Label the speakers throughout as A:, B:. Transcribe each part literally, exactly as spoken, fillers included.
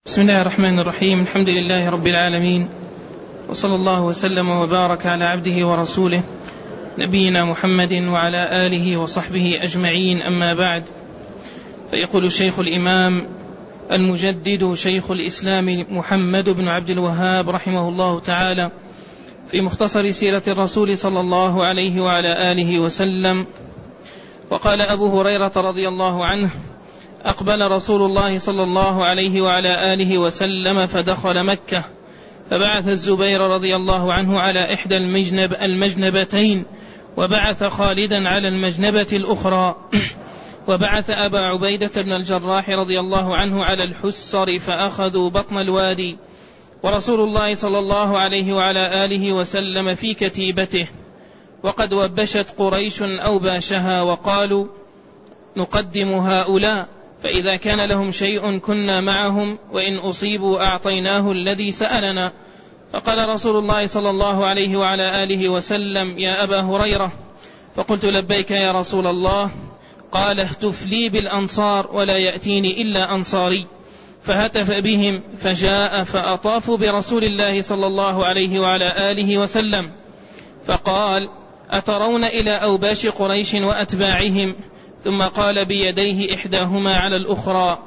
A: بسم الله الرحمن الرحيم. الحمد لله رب العالمين، وصلى الله وسلم وبارك على عبده ورسوله نبينا محمد وعلى آله وصحبه أجمعين، أما بعد. فيقول الشيخ الإمام المجدد شيخ الإسلام محمد بن عبد الوهاب رحمه الله تعالى في مختصر سيرة الرسول صلى الله عليه وعلى آله وسلم: وقال أبو هريرة رضي الله عنه: أقبل رسول الله صلى الله عليه وعلى آله وسلم فدخل مكة، فبعث الزبير رضي الله عنه على إحدى المجنب المجنبتين، وبعث خالدا على المجنبة الأخرى، وبعث أبا عبيدة بن الجراح رضي الله عنه على الحسر، فأخذوا بطن الوادي، ورسول الله صلى الله عليه وعلى آله وسلم في كتيبته. وقد وبشت قريش أوباشها وقالوا: نقدم هؤلاء، فإذا كان لهم شيء كنا معهم، وإن أصيبوا أعطيناه الذي سألنا. فقال رسول الله صلى الله عليه وعلى آله وسلم: يا أبا هريرة. فقلت: لبيك يا رسول الله. قال: اهتف لي بالأنصار ولا يأتيني إلا أنصاري. فهتف بهم، فجاء فأطافوا برسول الله صلى الله عليه وعلى آله وسلم، فقال: أترون إلى أوباش قريش وأتباعهم؟ ثم قال بيديه إحداهما على الأخرى: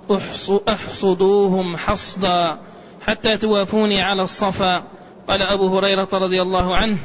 A: احصدوهم حصدا حتى توافوني على الصفا. قال أبو هريرة رضي الله عنه: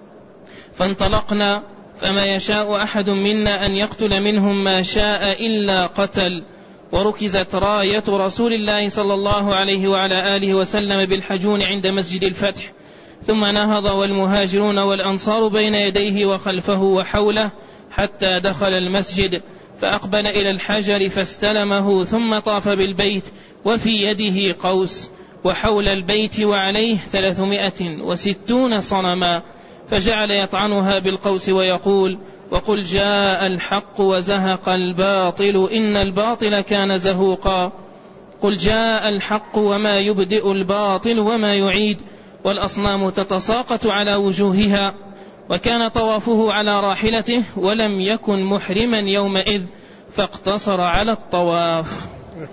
A: فانطلقنا، فما يشاء أحد منا أن يقتل منهم ما شاء إلا قتل. وركزت راية رسول الله صلى الله عليه وعلى آله وسلم بالحجون عند مسجد الفتح، ثم نهض والمهاجرون والأنصار بين يديه وخلفه وحوله حتى دخل المسجد، فأقبل إلى الحجر فاستلمه، ثم طاف بالبيت وفي يده قوس، وحول البيت وعليه ثلاثمائة وستون صنما، فجعل يطعنها بالقوس ويقول: وقل جاء الحق وزهق الباطل إن الباطل كان زهوقا. قل جاء الحق وما يبدئ الباطل وما يعيد، والأصنام تتساقط على وجوهها. وكان طوافه على راحلته، ولم يكن محرما يومئذ، فاقتصر على الطواف.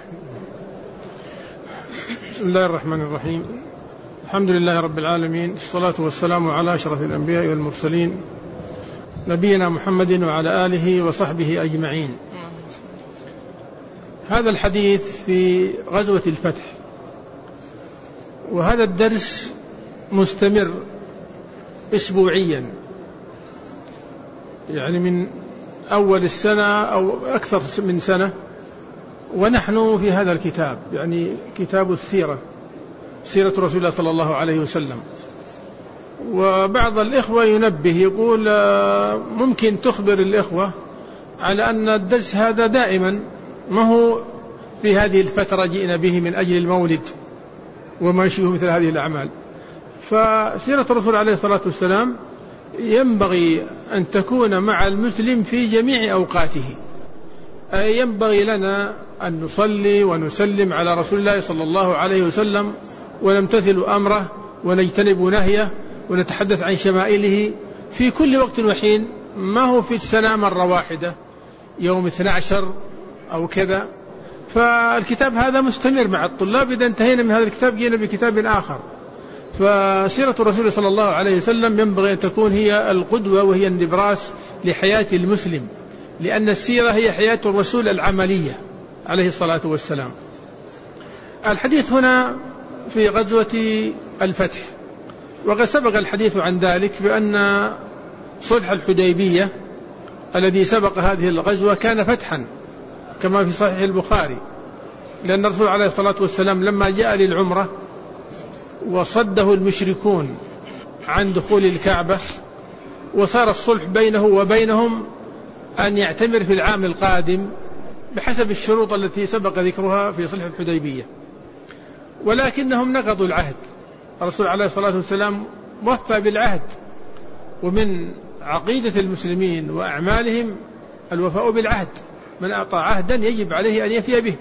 B: بسم الله الرحمن الرحيم. الحمد لله رب العالمين، الصلاة والسلام على أشرف الأنبياء والمرسلين، نبينا محمد وعلى آله وصحبه أجمعين. هذا الحديث في غزوة الفتح، وهذا الدرس مستمر أسبوعيا، يعني من أول السنة أو أكثر من سنة، ونحن في هذا الكتاب، يعني كتاب السيرة، سيرة رسول الله صلى الله عليه وسلم. وبعض الإخوة ينبه يقول ممكن تخبر الإخوة على أن الدرس هذا دائما، ما هو في هذه الفترة جئنا به من أجل المولد وما يشبه مثل هذه الأعمال. فسيرة الرسول عليه الصلاة والسلام ينبغي أن تكون مع المسلم في جميع أوقاته، أي ينبغي لنا أن نصلي ونسلم على رسول الله صلى الله عليه وسلم، ونمتثل أمره ونجتنب نهيه، ونتحدث عن شمائله في كل وقت وحين، ما هو في السنة مرة واحدة يوم اثني عشر أو كذا. فالكتاب هذا مستمر مع الطلاب، إذا انتهينا من هذا الكتاب جينا بكتاب آخر. فسيرة الرسول صلى الله عليه وسلم ينبغي أن تكون هي القدوة وهي النبراس لحياة المسلم، لأن السيرة هي حياة الرسول العملية عليه الصلاة والسلام. الحديث هنا في غزوة الفتح، وقد سبق الحديث عن ذلك بأن صلح الحديبية الذي سبق هذه الغزوة كان فتحا كما في صحيح البخاري، لأن الرسول عليه الصلاة والسلام لما جاء للعمرة وصده المشركون عن دخول الكعبة، وصار الصلح بينه وبينهم أن يعتمر في العام القادم بحسب الشروط التي سبق ذكرها في صلح الحديبية، ولكنهم نقضوا العهد. الرسول عليه الصلاة والسلام وفى بالعهد، ومن عقيدة المسلمين وأعمالهم الوفاء بالعهد، من أعطى عهدا يجب عليه أن يفي به.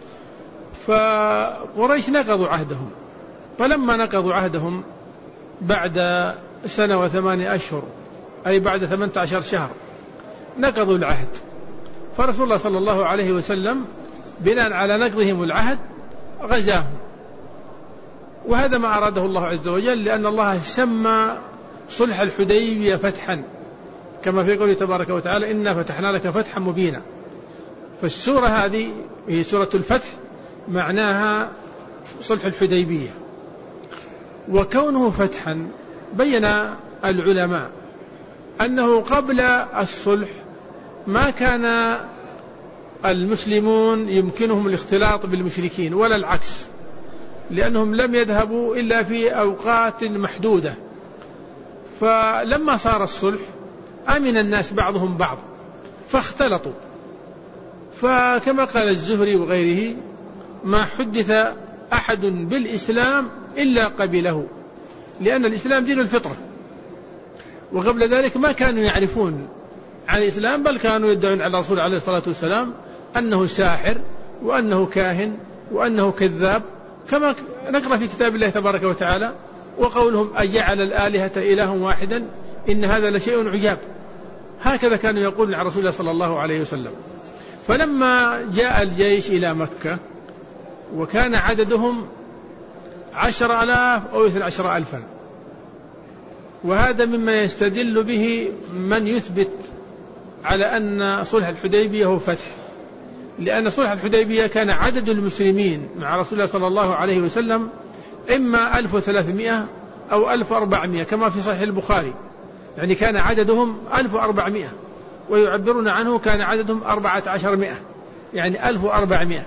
B: فقريش نقضوا عهدهم، فلما نقضوا عهدهم بعد سنة وثمانية أشهر، أي بعد ثمانية عشر شهر نقضوا العهد. فرسول الله صلى الله عليه وسلم بناء على نقضهم العهد غزاهم، وهذا ما أراده الله عز وجل، لأن الله سمى صلح الحديبية فتحا، كما في قوله تبارك وتعالى إنا فتحنا لك فتحا مبينا. فالسورة هذه هي سورة الفتح، معناها صلح الحديبية. وكونه فتحا بين العلماء أنه قبل الصلح ما كان المسلمون يمكنهم الاختلاط بالمشركين ولا العكس، لأنهم لم يذهبوا إلا في أوقات محدودة. فلما صار الصلح أمن الناس بعضهم بعض فاختلطوا. فكما قال الزهري وغيره ما حدث أحد بالإسلام إلا قبله، لأن الإسلام دين الفطرة، وقبل ذلك ما كانوا يعرفون عن الإسلام، بل كانوا يدعون على الرسول عليه الصلاة والسلام أنه ساحر وأنه كاهن وأنه كذاب، كما نقرأ في كتاب الله تبارك وتعالى وقولهم أجعل الآلهة إله واحدا إن هذا لشيء عجاب. هكذا كانوا يقولون عن رسول الله صلى الله عليه وسلم. فلما جاء الجيش إلى مكة وكان عددهم عشر ألاف أو اثنى عشر ألفا، وهذا مما يستدل به من يثبت على أن صلح الحديبية هو فتح، لأن صلح الحديبية كان عدد المسلمين مع رسول الله صلى الله عليه وسلم إما ألف وثلاثمائة أو ألف وأربعمائة كما في صحيح البخاري، يعني كان عددهم ألف وأربعمائة، ويعبرون عنه كان عددهم أربعة عشر مئة، يعني ألف وأربعمائة.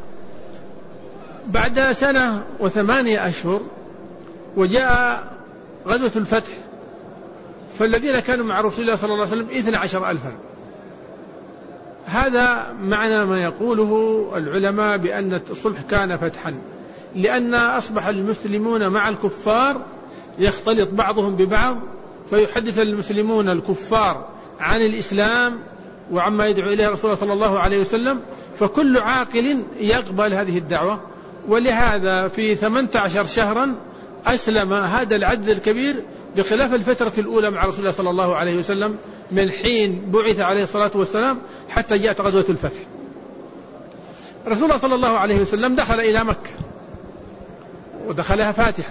B: بعد سنة وثمانية أشهر وجاء غزوة الفتح، فالذين كانوا مع رسول الله صلى الله عليه وسلم اثنى عشر ألفا. هذا معنى ما يقوله العلماء بأن الصلح كان فتحا، لأن أصبح المسلمون مع الكفار يختلط بعضهم ببعض، فيحدث المسلمون الكفار عن الإسلام وعما يدعو إليه رسول الله صلى الله عليه وسلم، فكل عاقل يقبل هذه الدعوة. ولهذا في ثمانية عشر شهرا أسلم هذا العدد الكبير، بخلاف الفترة الأولى مع رسول الله صلى الله عليه وسلم من حين بعث عليه الصلاة والسلام حتى جاءت غزوة الفتح. رسول الله صلى الله عليه وسلم دخل إلى مكة ودخلها فاتحا.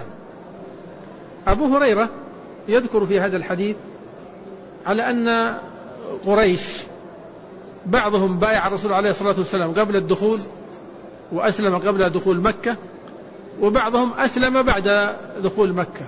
B: أبو هريرة يذكر في هذا الحديث على أن قريش بعضهم بايع الرسول عليه الصلاة والسلام قبل الدخول وأسلم قبل دخول مكة، وبعضهم أسلم بعد دخول مكة.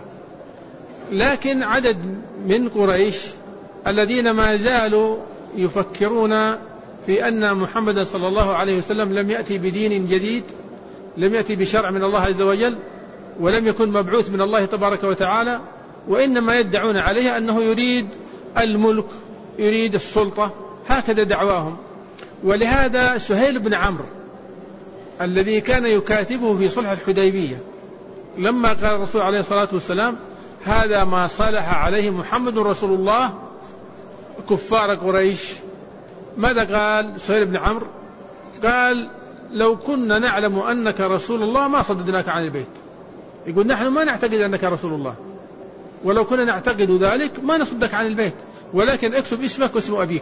B: لكن عدد من قريش الذين ما زالوا يفكرون في أن محمد صلى الله عليه وسلم لم يأتي بدين جديد، لم يأتي بشرع من الله عز وجل، ولم يكن مبعوث من الله تبارك وتعالى، وإنما يدعون عليه أنه يريد الملك، يريد السلطة، هكذا دعواهم. ولهذا سهيل بن عمرو الذي كان يكاتبه في صلح الحديبية لما قال الرسول عليه الصلاة والسلام هذا ما صالح عليه محمد رسول الله كفار قريش، ماذا قال سهيل بن عمرو؟ قال لو كنا نعلم أنك رسول الله ما صددناك عن البيت. يقول نحن ما نعتقد أنك رسول الله، ولو كنا نعتقد ذلك ما نصدك عن البيت، ولكن اكتب اسمك واسم أبيك.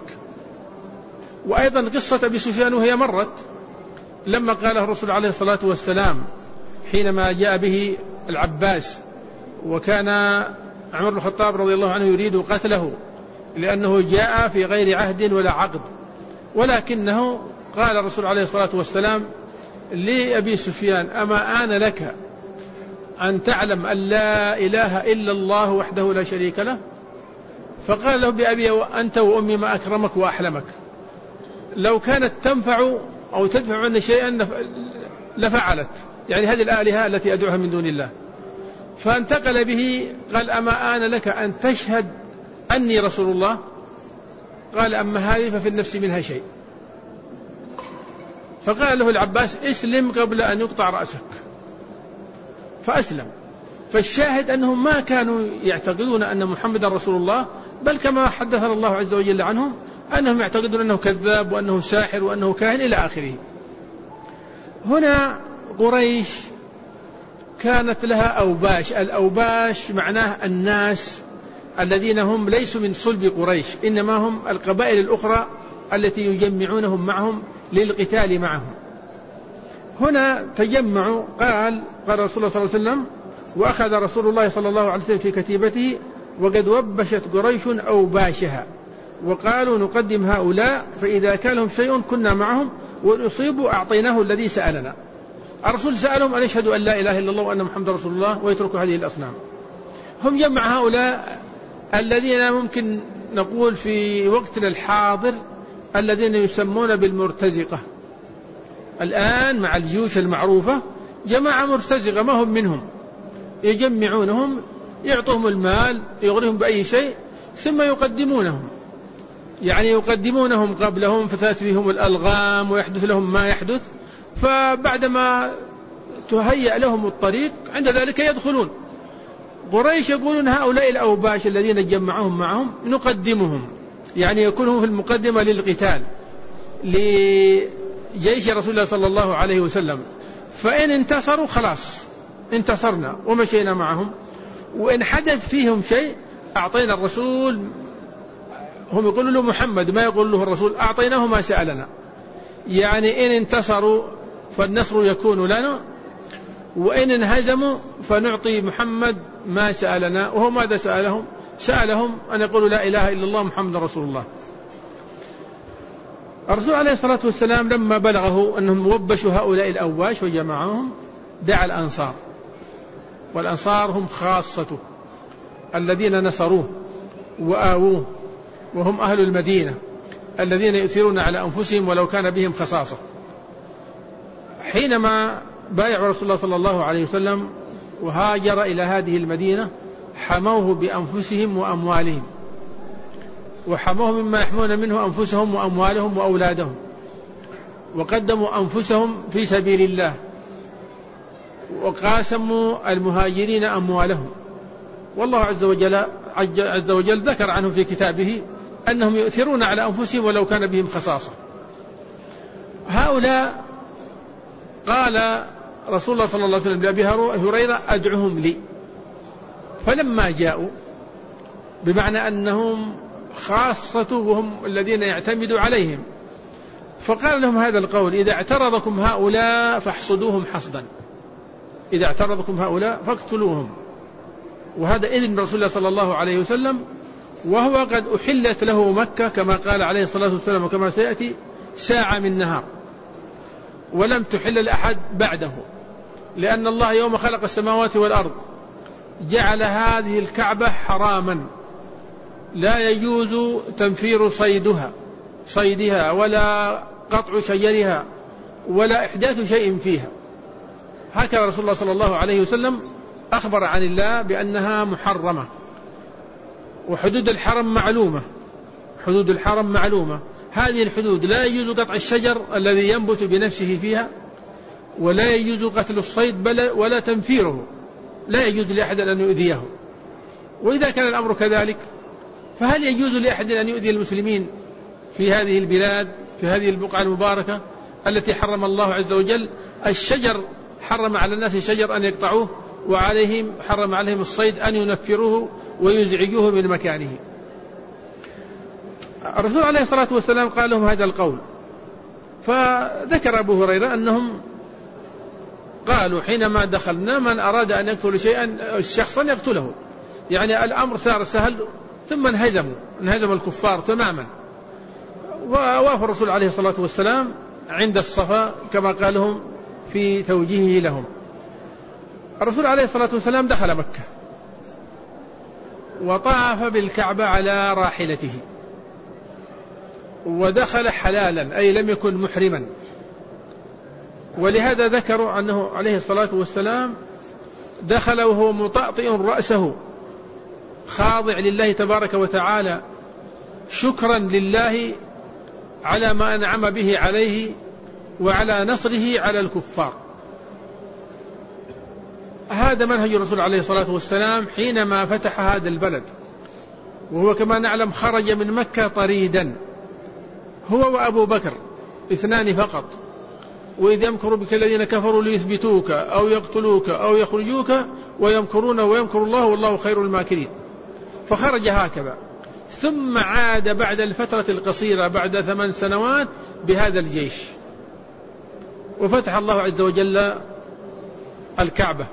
B: وأيضا قصة أبي سفيان وهي مرت لما قاله الرسول عليه الصلاة والسلام حينما جاء به العباس، وكان عمر بن الخطاب رضي الله عنه يريد قتله لأنه جاء في غير عهد ولا عقد، ولكنه قال الرسول عليه الصلاة والسلام لأبي سفيان أما آن لك أن تعلم أن لا إله إلا الله وحده لا شريك له؟ فقال له بأبي أنت وأمي ما أكرمك وأحلمك، لو كانت تنفع أو تدفع عنا شيئا لفعلت، يعني هذه الآلهة التي أدعوها من دون الله. فانتقل به قال أما آن لك أن تشهد أني رسول الله؟ قال أما هذه ففي النفس منها شيء. فقال له العباس اسلم قبل أن يقطع رأسك، فأسلم. فالشاهد أنهم ما كانوا يعتقدون أن محمد رسول الله، بل كما حدثنا الله عز وجل عنهم أنهم يعتقدون أنه كذاب وأنه ساحر وأنه كاهن إلى آخره. هنا قريش كانت لها أوباش، الأوباش معناه الناس الذين هم ليسوا من صلب قريش، إنما هم القبائل الأخرى التي يجمعونهم معهم للقتال معهم. هنا تجمعوا. قال قال رسول الله صلى الله عليه وسلم: وأخذ رسول الله صلى الله عليه وسلم في كتيبته وقد وبشت قريش أوباشها وقالوا: نقدم هؤلاء، فإذا كان لهم شيء كنا معهم وإن أصيبوا أعطيناه الذي سألنا. الرسول سألهم أن يشهدوا أن لا إله إلا الله وأن محمد رسول الله ويتركوا هذه الأصنام. هم جمع هؤلاء الذين ممكن نقول في وقتنا الحاضر الذين يسمون بالمرتزقة. الآن مع الجيوش المعروفة جماعة مرتزقة ما هم منهم، يجمعونهم، يعطوهم المال، يغريهم بأي شيء، ثم يقدمونهم، يعني يقدمونهم قبلهم فتأتيهم الألغام ويحدث لهم ما يحدث، فبعدما تهيأ لهم الطريق عند ذلك يدخلون. قريش يقولون: هؤلاء الأوباش الذين جمعهم معهم نقدمهم، يعني يكونوا في المقدمة للقتال لجيش رسول الله صلى الله عليه وسلم، فإن انتصروا خلاص انتصرنا ومشينا معهم، وإن حدث فيهم شيء أعطينا الرسول، هم يقولوا له محمد ما يقول له الرسول، أعطيناه ما سألنا، يعني إن انتصروا فالنصر يكون لنا، وإن انهزموا فنعطي محمد ما سألنا. وهو ماذا سألهم؟ سألهم أن يقولوا لا إله إلا الله محمد رسول الله. الرسول عليه الصلاة والسلام لما بلغه أنهم وبشوا هؤلاء الأواش وجمعهم دعا الأنصار، والأنصار هم خاصته الذين نصروه وآووه، وهم أهل المدينة الذين يؤثرون على أنفسهم ولو كان بهم خصاصة. حينما بايعوا رسول الله صلى الله عليه وسلم وهاجر إلى هذه المدينة حموه بأنفسهم وأموالهم، وحموه مما يحمون منه أنفسهم وأموالهم وأولادهم، وقدموا أنفسهم في سبيل الله، وقاسموا المهاجرين أموالهم. والله عز وجل, عز وجل ذكر عنهم في كتابه أنهم يؤثرون على أنفسهم ولو كان بهم خصاصة. هؤلاء قال رسول الله صلى الله عليه وسلم لأبي هريرة: أدعهم لي. فلما جاءوا، بمعنى أنهم خاصة وهم الذين يعتمد عليهم، فقال لهم هذا القول: إذا اعترضكم هؤلاء فاحصدوهم حصدا، إذا اعترضكم هؤلاء فاقتلوهم. وهذا إذن رسول الله صلى الله عليه وسلم، وهو قد أحلت له مكة كما قال عليه الصلاة والسلام وكما سيأتي ساعة من نهار، ولم تحل لأحد بعده، لأن الله يوم خلق السماوات والأرض جعل هذه الكعبة حراما لا يجوز تنفير صيدها صيدها ولا قطع شجرها ولا إحداث شيء فيها. هكذا رسول الله صلى الله عليه وسلم أخبر عن الله بأنها محرمة. وحدود الحرم معلومة، حدود الحرم معلومة، هذه الحدود لا يجوز قطع الشجر الذي ينبت بنفسه فيها، ولا يجوز قتل الصيد بل ولا تنفيره، لا يجوز لأحد أن يؤذيه. وإذا كان الأمر كذلك فهل يجوز لأحد أن يؤذي المسلمين في هذه البلاد، في هذه البقعة المباركة التي حرم الله عز وجل؟ الشجر حرم على الناس الشجر أن يقطعوه، وعليهم حرم عليهم الصيد أن ينفروه ويزعجوه من مكانه. الرسول عليه الصلاة والسلام قال لهم هذا القول. فذكر أبو هريرة أنهم قالوا حينما دخلنا: من أراد أن يقتل شيئا شخصا يقتله، يعني الأمر صار سهل. ثم انهزموا انهزم الكفار تماما، ووافى الرسول عليه الصلاة والسلام عند الصفا كما قال لهم في توجيهه لهم. الرسول عليه الصلاة والسلام دخل مكة وطاف بالكعبة على راحلته، ودخل حلالا أي لم يكن محرما. ولهذا ذكروا أنه عليه الصلاة والسلام دخل وهو مطأطئ رأسه خاضع لله تبارك وتعالى شكرا لله على ما أنعم به عليه وعلى نصره على الكفار. هذا منهج الرسول عليه الصلاة والسلام حينما فتح هذا البلد، وهو كما نعلم خرج من مكة طريدا هو وأبو بكر اثنان فقط. وإذ يمكر بك الذين كفروا ليثبتوك أو يقتلوك أو يخرجوك ويمكرون ويمكر الله والله خير الماكرين. فخرج هكذا، ثم عاد بعد الفترة القصيرة بعد ثمان سنوات بهذا الجيش. وفتح الله عز وجل الكعبة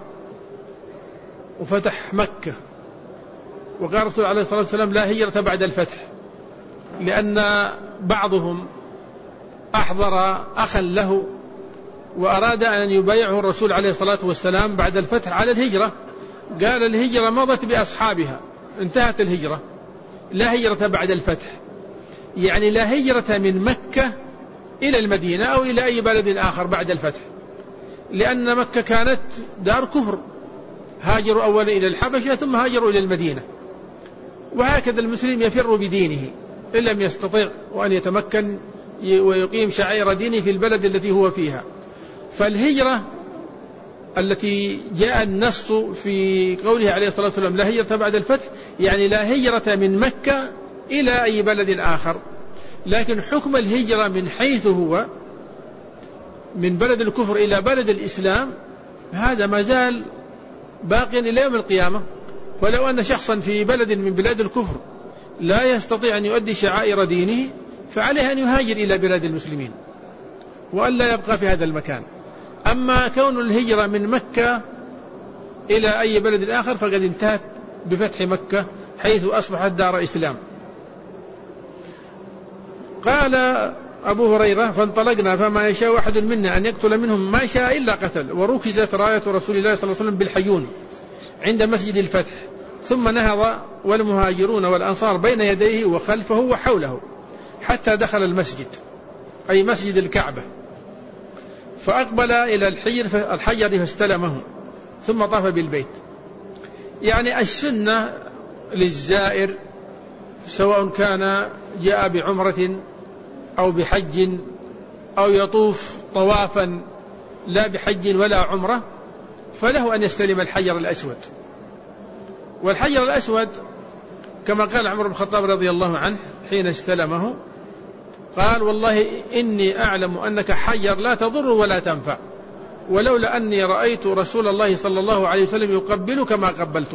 B: وفتح مكة، وقال الرسول عليه الصلاة والسلام لا هجرة بعد الفتح، لأن بعضهم أحضر أخا له وأراد أن يبايعه الرسول عليه الصلاة والسلام بعد الفتح على الهجرة، قال الهجرة مضت بأصحابها، انتهت الهجرة، لا هجرة بعد الفتح، يعني لا هجرة من مكة إلى المدينة أو إلى أي بلد آخر بعد الفتح، لأن مكة كانت دار كفر، هاجروا أولا إلى الحبشة ثم هاجروا إلى المدينة. وهكذا المسلم يفر بدينه إن لم يستطع وأن يتمكن ويقيم شعائر دينه في البلد التي هو فيها. فالهجرة التي جاء النص في قوله عليه الصلاة والسلام لا هجرة بعد الفتح، يعني لا هجرة من مكة إلى أي بلد آخر، لكن حكم الهجرة من حيث هو من بلد الكفر إلى بلد الإسلام هذا ما زال باقيا إلى يوم القيامة. ولو أن شخصا في بلد من بلاد الكفر لا يستطيع أن يؤدي شعائر دينه فعليه أن يهاجر إلى بلاد المسلمين وأن لا يبقى في هذا المكان. أما كون الهجرة من مكة إلى أي بلد آخر فقد انتهت بفتح مكة حيث أصبحت دار إسلام. قال أبو هريرة فانطلقنا فما يشاء أحد منا أن يقتل منهم ما شاء إلا قتل، وركزت راية رسول الله صلى الله عليه وسلم بالحيون عند مسجد الفتح، ثم نهض والمهاجرون والأنصار بين يديه وخلفه وحوله حتى دخل المسجد أي مسجد الكعبة، فأقبل إلى الحجر الحجر فاستلمه ثم طاف بالبيت. يعني السنة للزائر سواء كان جاء بعمرة أو بحج أو يطوف طوافا لا بحج ولا عمرة فله أن يستلم الحجر الأسود. والحجر الأسود كما قال عمر بن الخطاب رضي الله عنه حين استلمه قال والله إني أعلم أنك حجر لا تضر ولا تنفع، ولولا أني رأيت رسول الله صلى الله عليه وسلم يقبلك ما قبلتك.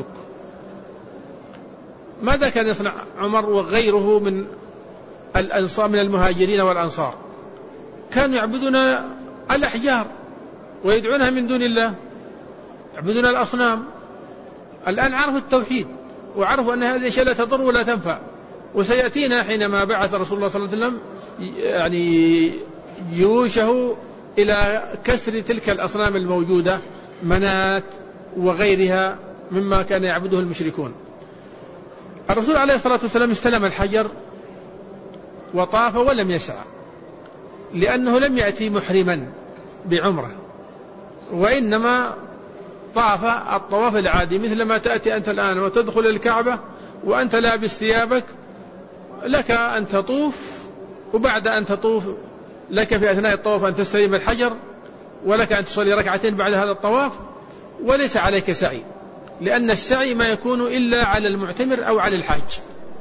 B: ماذا كان يصنع عمر وغيره من الأنصار من المهاجرين والأنصار؟ كانوا يعبدون الأحجار ويدعونها من دون الله، يعبدون الأصنام. الآن عرفوا التوحيد وعرفوا أن هذه الأشياء لا تضر ولا تنفع، وسيأتينا حينما بعث رسول الله صلى الله عليه وسلم يعني جيوشه إلى كسر تلك الأصنام الموجودة منات وغيرها مما كان يعبده المشركون. الرسول عليه الصلاة والسلام استلم الحجر وطاف ولم يسعى، لأنه لم يأتي محرما بعمرة، وإنما طاف الطواف العادي مثل ما تأتي أنت الآن وتدخل الكعبة وأنت لابس ثيابك، لك أن تطوف، وبعد أن تطوف لك في أثناء الطواف أن تستلم الحجر، ولك أن تصلي ركعتين بعد هذا الطواف، وليس عليك سعي، لأن السعي ما يكون إلا على المعتمر أو على الحاج.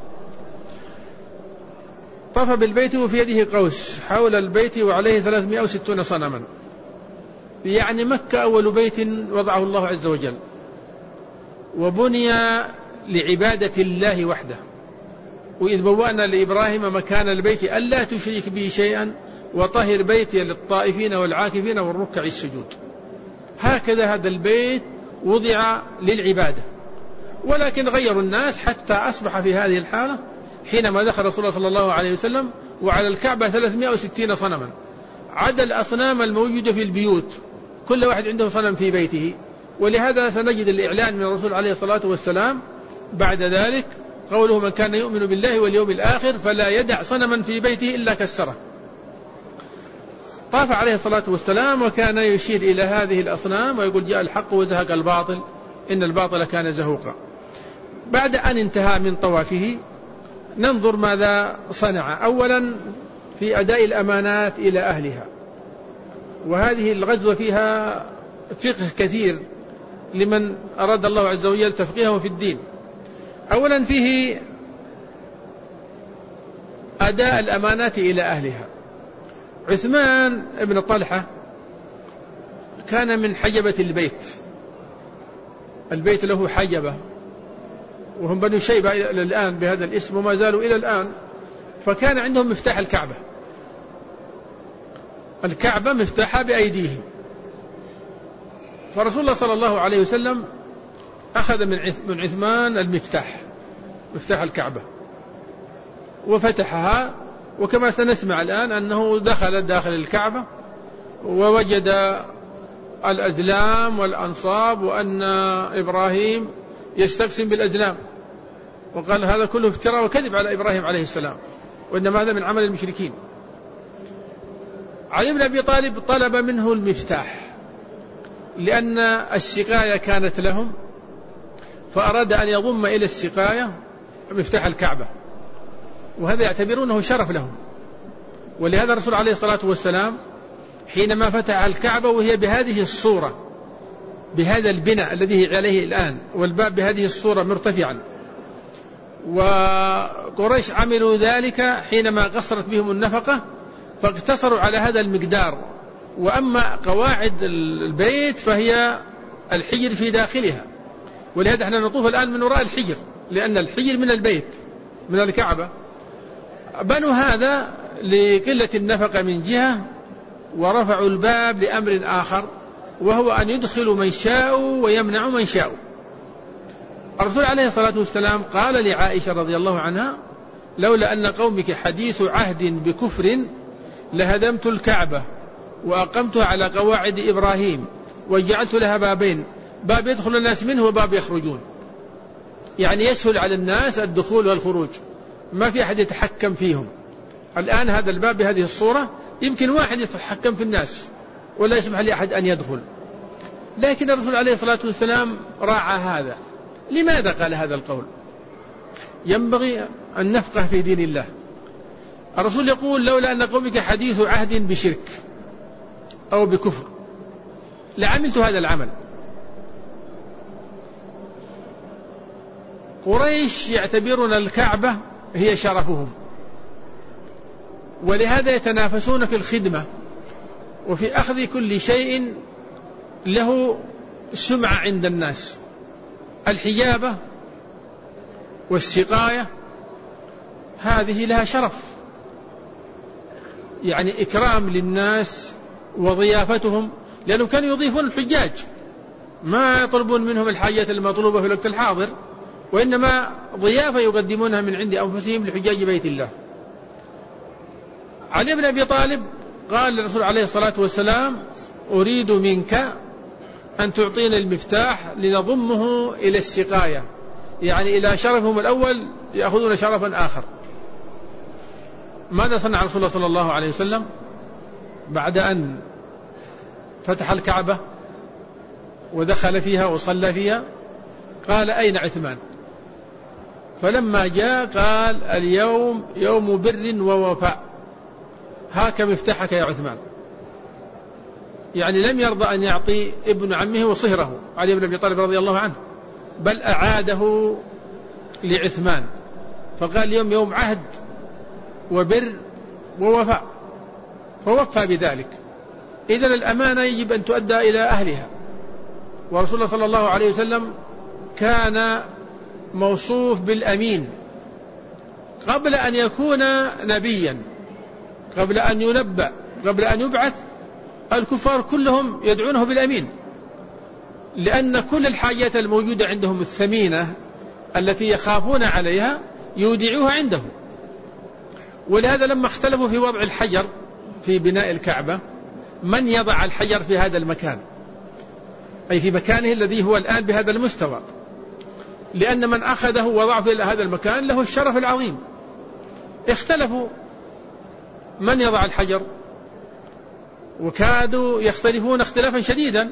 B: طاف بالبيت وفي يده قوس حول البيت وعليه ثلاثمائة وستون صنما، يعني مكة أول بيت وضعه الله عز وجل، وبني لعبادة الله وحده. وإذ بوأنا لإبراهيم مكان البيت ألا تشرك به شيئا وطهر بيتي للطائفين والعاكفين والركع السجود. هكذا هذا البيت وضع للعبادة، ولكن غير الناس حتى أصبح في هذه الحالة حينما دخل رسول الله صلى الله عليه وسلم وعلى الكعبة ثلاثمائة وستين صنما، عدا الأصنام الموجودة في البيوت، كل واحد عنده صنم في بيته. ولهذا سنجد الإعلان من الرسول عليه الصلاة والسلام بعد ذلك قوله من كان يؤمن بالله واليوم الآخر فلا يدع صنما في بيته إلا كسره. طاف عليه الصلاة والسلام وكان يشير إلى هذه الأصنام ويقول جاء الحق وزهق الباطل إن الباطل كان زهوقا. بعد أن انتهى من طوافه ننظر ماذا صنع. أولا في أداء الأمانات إلى أهلها، وهذه الغزوة فيها فقه كثير لمن أراد الله عز وجل تفقيهه في الدين. أولا فيه أداء الأمانات إلى أهلها. عثمان بن طلحة كان من حجبة البيت، البيت له حجبة، وهم بنو شيبة إلى الآن بهذا الاسم وما زالوا إلى الآن، فكان عندهم مفتاح الكعبة. الكعبة مفتاحها بأيديهم. فرسول الله صلى الله عليه وسلم أخذ من عثمان المفتاح، مفتاح الكعبة، وفتحها، وكما سنسمع الآن أنه دخل داخل الكعبة ووجد الأزلام والأنصاب، وأن إبراهيم يستقسم بالأزلام، وقال هذا كله افتراء وكذب على إبراهيم عليه السلام، وإنما هذا من عمل المشركين. علي بن أبي طالب طلب منه المفتاح لأن السقاية كانت لهم، فأراد أن يضم إلى السقاية مفتاح الكعبة، وهذا يعتبرونه شرف لهم. ولهذا الرسول عليه الصلاة والسلام حينما فتح الكعبة وهي بهذه الصورة، بهذا البناء الذي عليه الآن، والباب بهذه الصورة مرتفعا، وقريش عملوا ذلك حينما قصرت بهم النفقة فاقتصروا على هذا المقدار، وأما قواعد البيت فهي الحجر في داخلها، ولهذا احنا نطوف الآن من وراء الحجر، لأن الحجر من البيت من الكعبة. بنوا هذا لقلة النفقة من جهة، ورفعوا الباب لأمر آخر، وهو أن يدخلوا من شاءوا ويمنعوا من شاءوا. الرسول عليه الصلاة والسلام قال لعائشة رضي الله عنها: لولا أن قومك حديث عهد بكفر لهدمت الكعبة وأقمتها على قواعد إبراهيم وجعلت لها بابين، باب يدخل الناس منه وباب يخرجون، يعني يسهل على الناس الدخول والخروج، ما في أحد يتحكم فيهم. الآن هذا الباب بهذه الصورة يمكن واحد يتحكم في الناس ولا يسمح لأحد أن يدخل، لكن الرسول عليه الصلاة والسلام راعى هذا. لماذا قال هذا القول؟ ينبغي أن نفقه في دين الله. الرسول يقول: لولا أن قومك حديث عهد بشرك أو بكفر لعملت هذا العمل. قريش يعتبرون الكعبة هي شرفهم، ولهذا يتنافسون في الخدمة وفي أخذ كل شيء له سمعة عند الناس. الحجابة والسقاية هذه لها شرف، يعني إكرام للناس وضيافتهم، لأنهم كانوا يضيفون الحجاج، ما يطلبون منهم الحاجات المطلوبة في الوقت الحاضر، وإنما ضيافة يقدمونها من عند أنفسهم لحجاج بيت الله. علي بن أبي طالب قال للرسول عليه الصلاة والسلام: أريد منك أن تعطينا المفتاح لنضمه إلى السقاية، يعني إلى شرفهم الأول يأخذون شرفا آخر. ماذا صنع رسول الله صلى الله عليه وسلم بعد أن فتح الكعبة ودخل فيها وصلى فيها؟ قال: أين عثمان؟ فلما جاء قال: اليوم يوم بر ووفاء، هاك مفتاحك يا عثمان. يعني لم يرضى أن يعطي ابن عمه وصهره علي بن أبي طالب رضي الله عنه، بل أعاده لعثمان، فقال: اليوم يوم عهد وبر ووفاء، فوفى بذلك. إذن الأمانة يجب أن تؤدى إلى أهلها. ورسول الله صلى الله عليه وسلم كان موصوف بالأمين قبل أن يكون نبيا، قبل أن ينبأ، قبل أن يبعث. الكفار كلهم يدعونه بالأمين، لأن كل الحاجات الموجودة عندهم الثمينة التي يخافون عليها يودعوها عنده. ولهذا لما اختلفوا في وضع الحجر في بناء الكعبة، من يضع الحجر في هذا المكان، أي في مكانه الذي هو الآن بهذا المستوى، لأن من أخذه وضعه في هذا المكان له الشرف العظيم. اختلفوا من يضع الحجر، وكادوا يختلفون اختلافا شديدا،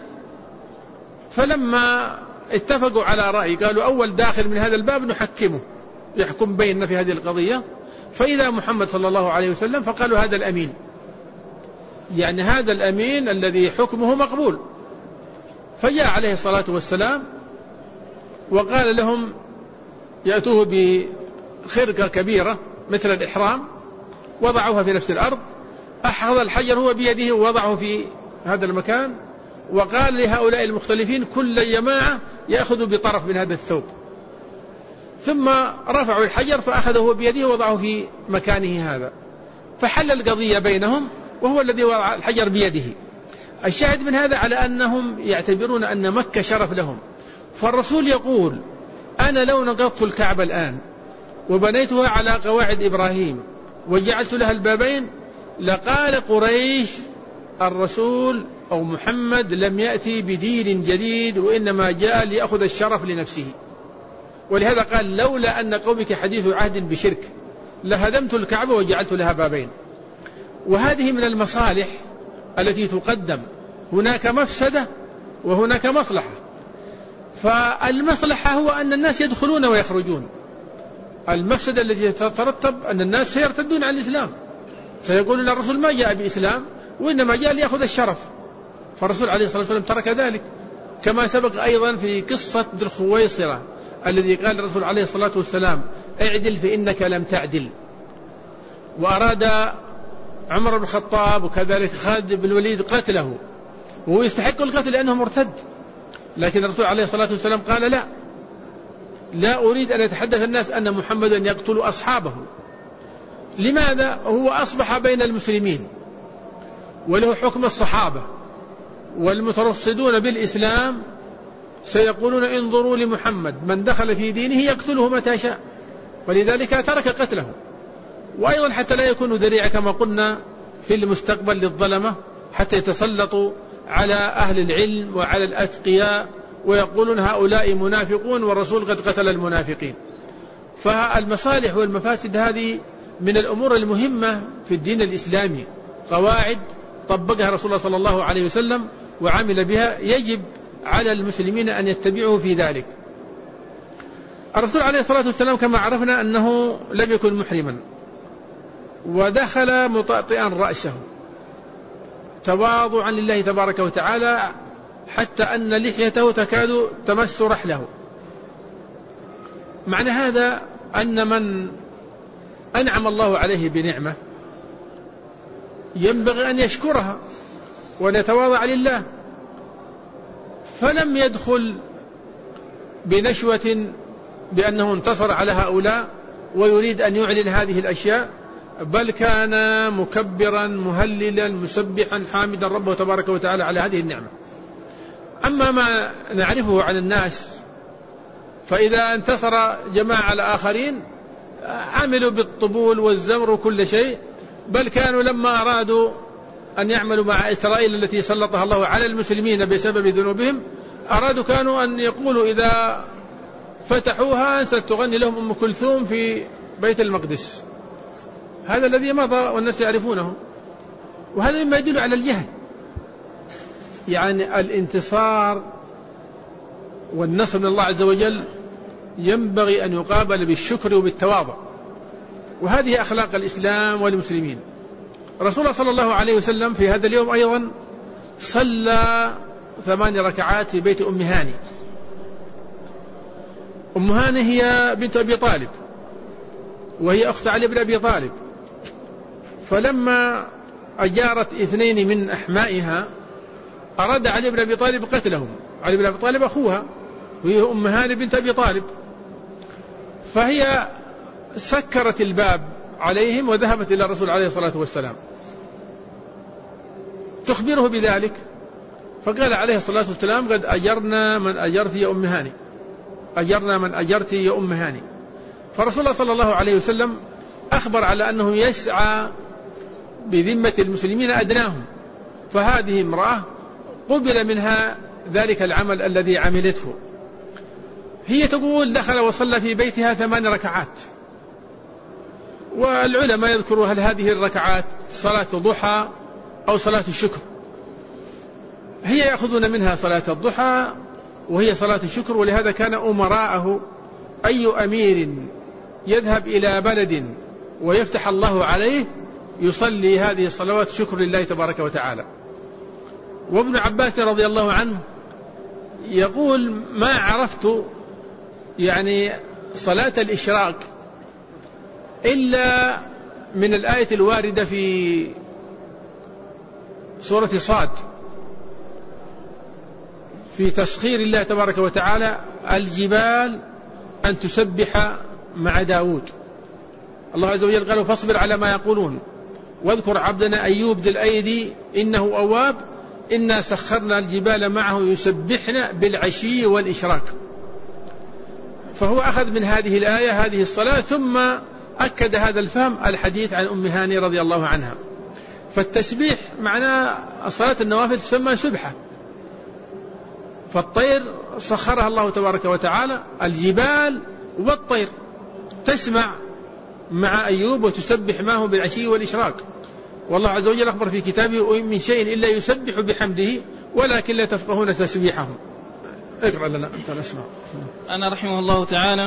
B: فلما اتفقوا على رأي قالوا: أول داخل من هذا الباب نحكمه، يحكم بيننا في هذه القضية. فإذا محمد صلى الله عليه وسلم، فقالوا: هذا الأمين، يعني هذا الأمين الذي حكمه مقبول. فجاء عليه الصلاة والسلام وقال لهم يأتوه بخرقة كبيرة مثل الإحرام، وضعوها في نفس الأرض، أخذ الحجر هو بيده ووضعه في هذا المكان، وقال لهؤلاء المختلفين: كل جماعة يأخذ بطرف من هذا الثوب. ثم رفعوا الحجر فأخذه بيده ووضعه في مكانه هذا، فحل القضية بينهم، وهو الذي وضع الحجر بيده. الشاهد من هذا على أنهم يعتبرون أن مكة شرف لهم. فالرسول يقول أنا لو نقضت الكعبة الآن وبنيتها على قواعد إبراهيم وجعلت لها البابين لقال قريش الرسول أو محمد لم يأتي بدين جديد وإنما جاء ليأخذ الشرف لنفسه. ولهذا قال لولا أن قومك حديث عهد بشرك لهدمت الكعبة وجعلت لها بابين. وهذه من المصالح التي تقدم، هناك مفسدة وهناك مصلحة. فالمصلحة هو أن الناس يدخلون ويخرجون، المفسدة التي تترتب أن الناس سيرتدون عن الإسلام، سيقولون الرسول ما جاء بإسلام وإنما جاء ليأخذ الشرف. فالرسول عليه الصلاة والسلام ترك ذلك، كما سبق أيضا في قصة ذي الخويصرة الذي قال الرسول عليه الصلاة والسلام اعدل فإنك لم تعدل. وأراد عمر بن الخطاب وكذلك خالد بن الوليد قتله وهو يستحق القتل لأنه مرتد، لكن الرسول عليه الصلاة والسلام قال لا لا أريد أن يتحدث الناس أن محمدا يقتل أصحابه. لماذا؟ هو أصبح بين المسلمين وله حكم الصحابة، والمترصدون بالإسلام سيقولون انظروا لمحمد من دخل في دينه يقتله متى شاء، ولذلك ترك قتله. وأيضا حتى لا يكون ذريعة كما قلنا في المستقبل للظلمة حتى يتسلطوا على أهل العلم وعلى الأتقياء ويقولون هؤلاء منافقون والرسول قد قتل المنافقين. فالمصالح والمفاسد هذه من الأمور المهمة في الدين الإسلامي، قواعد طبقها رسول الله صلى الله عليه وسلم وعمل بها، يجب على المسلمين أن يتبعوا في ذلك. الرسول عليه الصلاة والسلام كما عرفنا أنه لم يكن محرما، ودخل مطأطئا رأسه تواضعا لله تبارك وتعالى حتى أن لحيته تكاد تمس رحله. معنى هذا أن من أنعم الله عليه بنعمة ينبغي أن يشكرها وأن يتواضع لله، فلم يدخل بنشوة بأنه انتصر على هؤلاء ويريد أن يعلن هذه الأشياء، بل كان مكبرا مهللا مسبحا حامدا ربه تبارك وتعالى على هذه النعمة. أما ما نعرفه عن الناس فإذا انتصر جماعة الآخرين عملوا بالطبول والزمر وكل شيء، بل كانوا لما أرادوا أن يعملوا مع إسرائيل التي سلطها الله على المسلمين بسبب ذنوبهم أرادوا كانوا أن يقولوا إذا فتحوها ستغني لهم أم كلثوم في بيت المقدس. هذا الذي مضى والناس يعرفونه، وهذا مما يدل على الجهل. يعني الانتصار والنصر من الله عز وجل ينبغي أن يقابل بالشكر وبالتواضع، وهذه أخلاق الإسلام والمسلمين. رسول الله صلى الله عليه وسلم في هذا اليوم أيضا صلى ثمان ركعات في بيت أم هاني. أم هاني هي بنت أبي طالب وهي أخت علي بن أبي طالب، فلما أجارت اثنين من أحمائها أراد علي بن أبي طالب قتلهم. علي بن أبي طالب أخوها وهي أم هاني بنت أبي طالب، فهي سكرت الباب عليهم وذهبت إلى الرسول عليه الصلاة والسلام تخبره بذلك، فقال عليه الصلاة والسلام قد أجرنا من أجرت يا أم هاني، أجرنا من أجرت يا أم هاني. فرسول الله صلى الله عليه وسلم أخبر على أنه يسعى بذمة المسلمين أدناهم، فهذه امرأة قبل منها ذلك العمل الذي عملته. هي تقول دخل وصلى في بيتها ثمان ركعات، والعلماء يذكروا هل هذه الركعات صلاة ضحى أو صلاة الشكر. هي يأخذون منها صلاة الضحى وهي صلاة الشكر، ولهذا كان أمراءه أي أمير يذهب إلى بلد ويفتح الله عليه يصلي هذه الصلوات شكر لله تبارك وتعالى. وابن عباس رضي الله عنه يقول ما عرفت يعني صلاة الإشراق إلا من الآية الواردة في سورة صاد في تسخير الله تبارك وتعالى الجبال أن تسبح مع داود. الله عز وجل قال فاصبر على ما يقولون واذكر عبدنا أيوب ذي الأيدي إنه أواب إنا سخرنا الجبال معه يسبحنا بالعشي والإشراك. فهو أخذ من هذه الآية هذه الصلاة، ثم أكد هذا الفهم الحديث عن أم هاني رضي الله عنها. فالتسبيح معناه صلاة النوافل تسمى سبحة. فالطير سخرها الله تبارك وتعالى، الجبال والطير تسمع مع أيوب وتسبح معه بالعشي والإشراك. والله عز وجل أخبر في كتابه من شيء إلا يسبح بحمده ولكن لا تفقهون تسبيحهم. اقرأ لنا أنت نسمع.
A: أنا رحمه الله تعالى: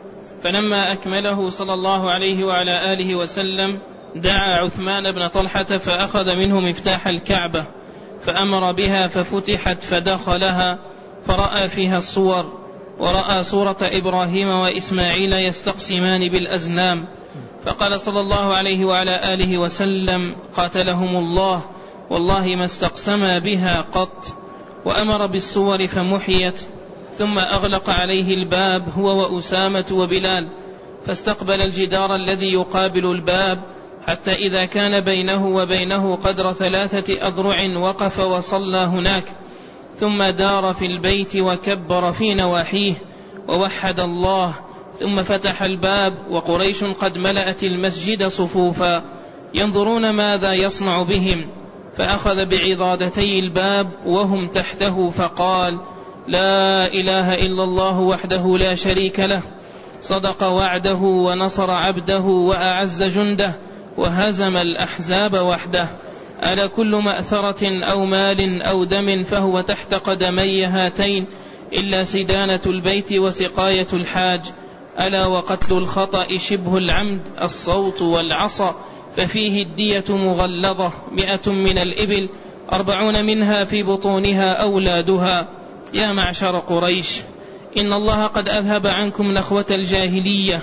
A: فلما أكمله صلى الله عليه وعلى آله وسلم دعا عثمان بن طلحة فأخذ منه مفتاح الكعبة فأمر بها ففتحت فدخلها فرأى فيها الصور، ورأى صورة إبراهيم وإسماعيل يستقسمان بالأزلام، فقال صلى الله عليه وعلى آله وسلم: قاتلهم الله، والله ما استقسما بها قط. وأمر بالصور فمحيت، ثم أغلق عليه الباب هو وأسامة وبلال، فاستقبل الجدار الذي يقابل الباب حتى إذا كان بينه وبينه قدر ثلاثة أذرع وقف وصلى هناك، ثم دار في البيت وكبر في نواحيه ووحد الله، ثم فتح الباب وقريش قد ملأت المسجد صفوفا ينظرون ماذا يصنع بهم، فأخذ بعضادتي الباب وهم تحته فقال: لا إله إلا الله وحده لا شريك له، صدق وعده ونصر عبده وأعز جنده وهزم الأحزاب وحده. ألا كل مأثرة أو مال أو دم فهو تحت قدمي هاتين إلا سدانة البيت وسقاية الحاج. ألا وقتل الخطأ شبه العمد الصوت والعصا، ففيه الدية مغلظة مئة من الإبل أربعون منها في بطونها أولادها. يا معشر قريش، إن الله قد أذهب عنكم نخوة الجاهلية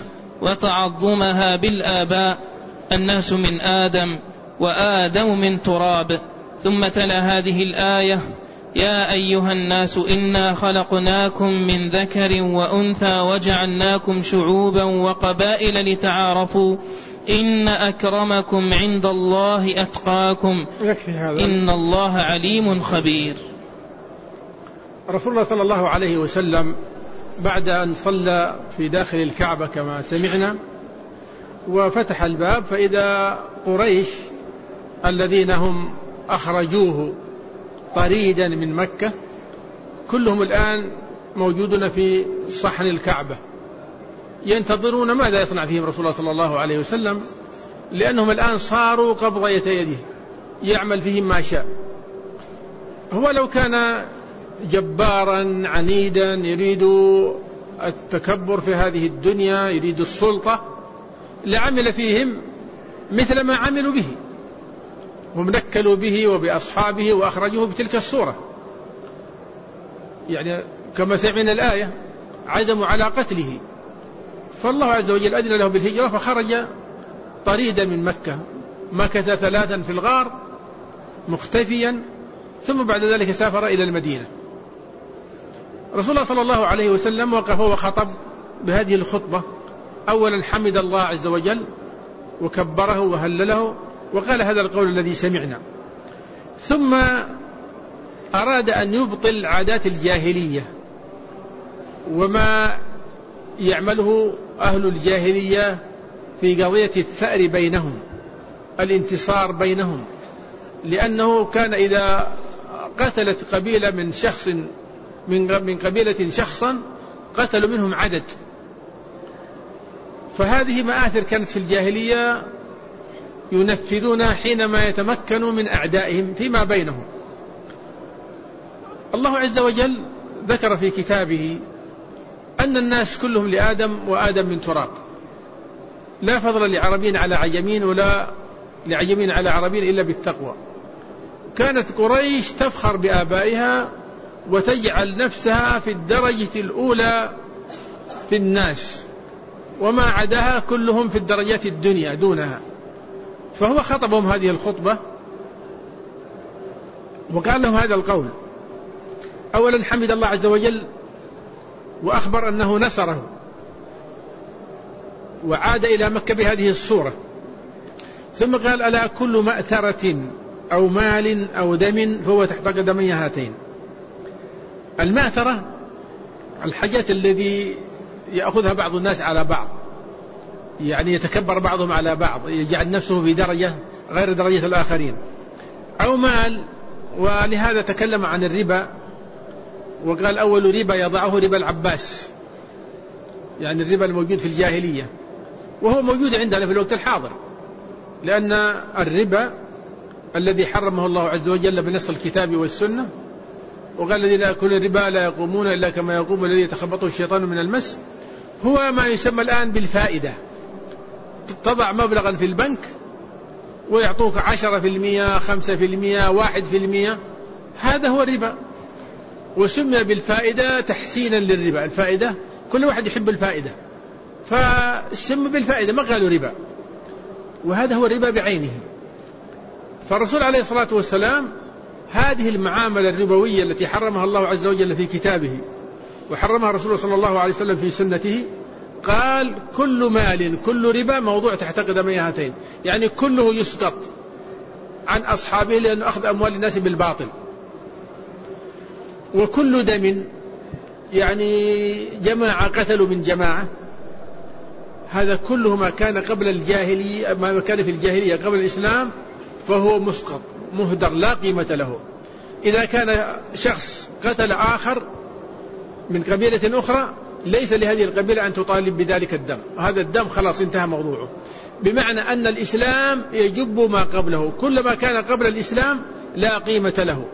A: وتعظمها بالآباء، الناس من آدم وآدم من تراب. ثم تلا هذه الآية: يا أيها الناس إنا خلقناكم من ذكر وأنثى وجعلناكم شعوبا وقبائل لتعارفوا إن أكرمكم عند الله أتقاكم إن الله عليم خبير.
B: رسول الله صلى الله عليه وسلم بعد أن صلى في داخل الكعبة كما سمعنا وفتح الباب، فإذا قريش الذين هم أخرجوه طريدا من مكة كلهم الآن موجودون في صحن الكعبة ينتظرون ماذا يصنع فيهم رسول الله صلى الله عليه وسلم، لأنهم الآن صاروا قبضة يده يعمل فيهم ما شاء. هو لو كان جبارا عنيدا يريد التكبر في هذه الدنيا يريد السلطة لعمل فيهم مثل ما عملوا به، هم نكلوا به وبأصحابه وأخرجوه بتلك الصورة، يعني كما سمعنا الآية عزموا على قتله، فالله عز وجل أذن له بالهجرة فخرج طريدا من مكة، مكث ثلاثا في الغار مختفيا، ثم بعد ذلك سافر إلى المدينة. رسول الله صلى الله عليه وسلم وقف وخطب بهذه الخطبة، أولا حمد الله عز وجل وكبره وهلله وقال هذا القول الذي سمعنا، ثم أراد أن يبطل عادات الجاهلية وما يعمله أهل الجاهلية في قضية الثأر بينهم، الانتصار بينهم، لأنه كان إذا قتلت قبيلة من شخص من قبيلة شخصا قتلوا منهم عدد، فهذه مآثر كانت في الجاهلية ينفذونها حينما يتمكنوا من أعدائهم فيما بينهم. الله عز وجل ذكر في كتابه أن الناس كلهم لآدم وآدم من تراب، لا فضل لعربين على عجمين ولا لعجمين على عربين إلا بالتقوى. كانت قريش تفخر بآبائها وتجعل نفسها في الدرجة الأولى في الناس، وما عداها كلهم في الدرجات الدنيا دونها. فهو خطبهم هذه الخطبة وقال لهم هذا القول، أولا حمد الله عز وجل وأخبر أنه نصره وعاد إلى مكة بهذه الصورة، ثم قال ألا كل مأثرة أو مال أو دم فهو تحت قدمي هاتين. المأثرة الحاجات الذي يأخذها بعض الناس على بعض، يعني يتكبر بعضهم على بعض، يجعل نفسه في درجة غير درجة الآخرين. أو مال، ولهذا تكلم عن الربا وقال أول ربا يضعه ربا العباس، يعني الربا الموجود في الجاهلية وهو موجود عندنا في الوقت الحاضر، لأن الربا الذي حرمه الله عز وجل بنص الكتاب والسنة، وقال الذين يأكلون الربا لا يقومون إلا كما يقوم الذي يتخبطه الشيطان من المس، هو ما يسمى الآن بالفائدة. تضع مبلغا في البنك ويعطوك عشرة في المية، خمسة في المية، واحد في المية، هذا هو الربا، وسمي بالفائدة تحسينا للربا. الفائدة كل واحد يحب الفائدة، فسموا بالفائدة ما قالوا ربا، وهذا هو الربا بعينه. فالرسول عليه الصلاة والسلام هذه المعاملة الربوية التي حرمها الله عز وجل في كتابه وحرمها رسوله صلى الله عليه وسلم في سنته، قال كل مال كل ربا موضوع تحت قدمي هاتين، يعني كله يسقط عن أصحابه لأنه أخذ أموال الناس بالباطل. وكل دم، يعني جماعة قتلوا من جماعة، هذا كله ما كان قبل الجاهلية، ما كان في الجاهلية قبل الإسلام فهو مسقط مهدر لا قيمة له. إذا كان شخص قتل آخر من قبيلة أخرى ليس لهذه القبيلة أن تطالب بذلك الدم، هذا الدم خلاص انتهى موضوعه، بمعنى أن الإسلام يجب ما قبله، كل ما كان قبل الإسلام لا قيمة له.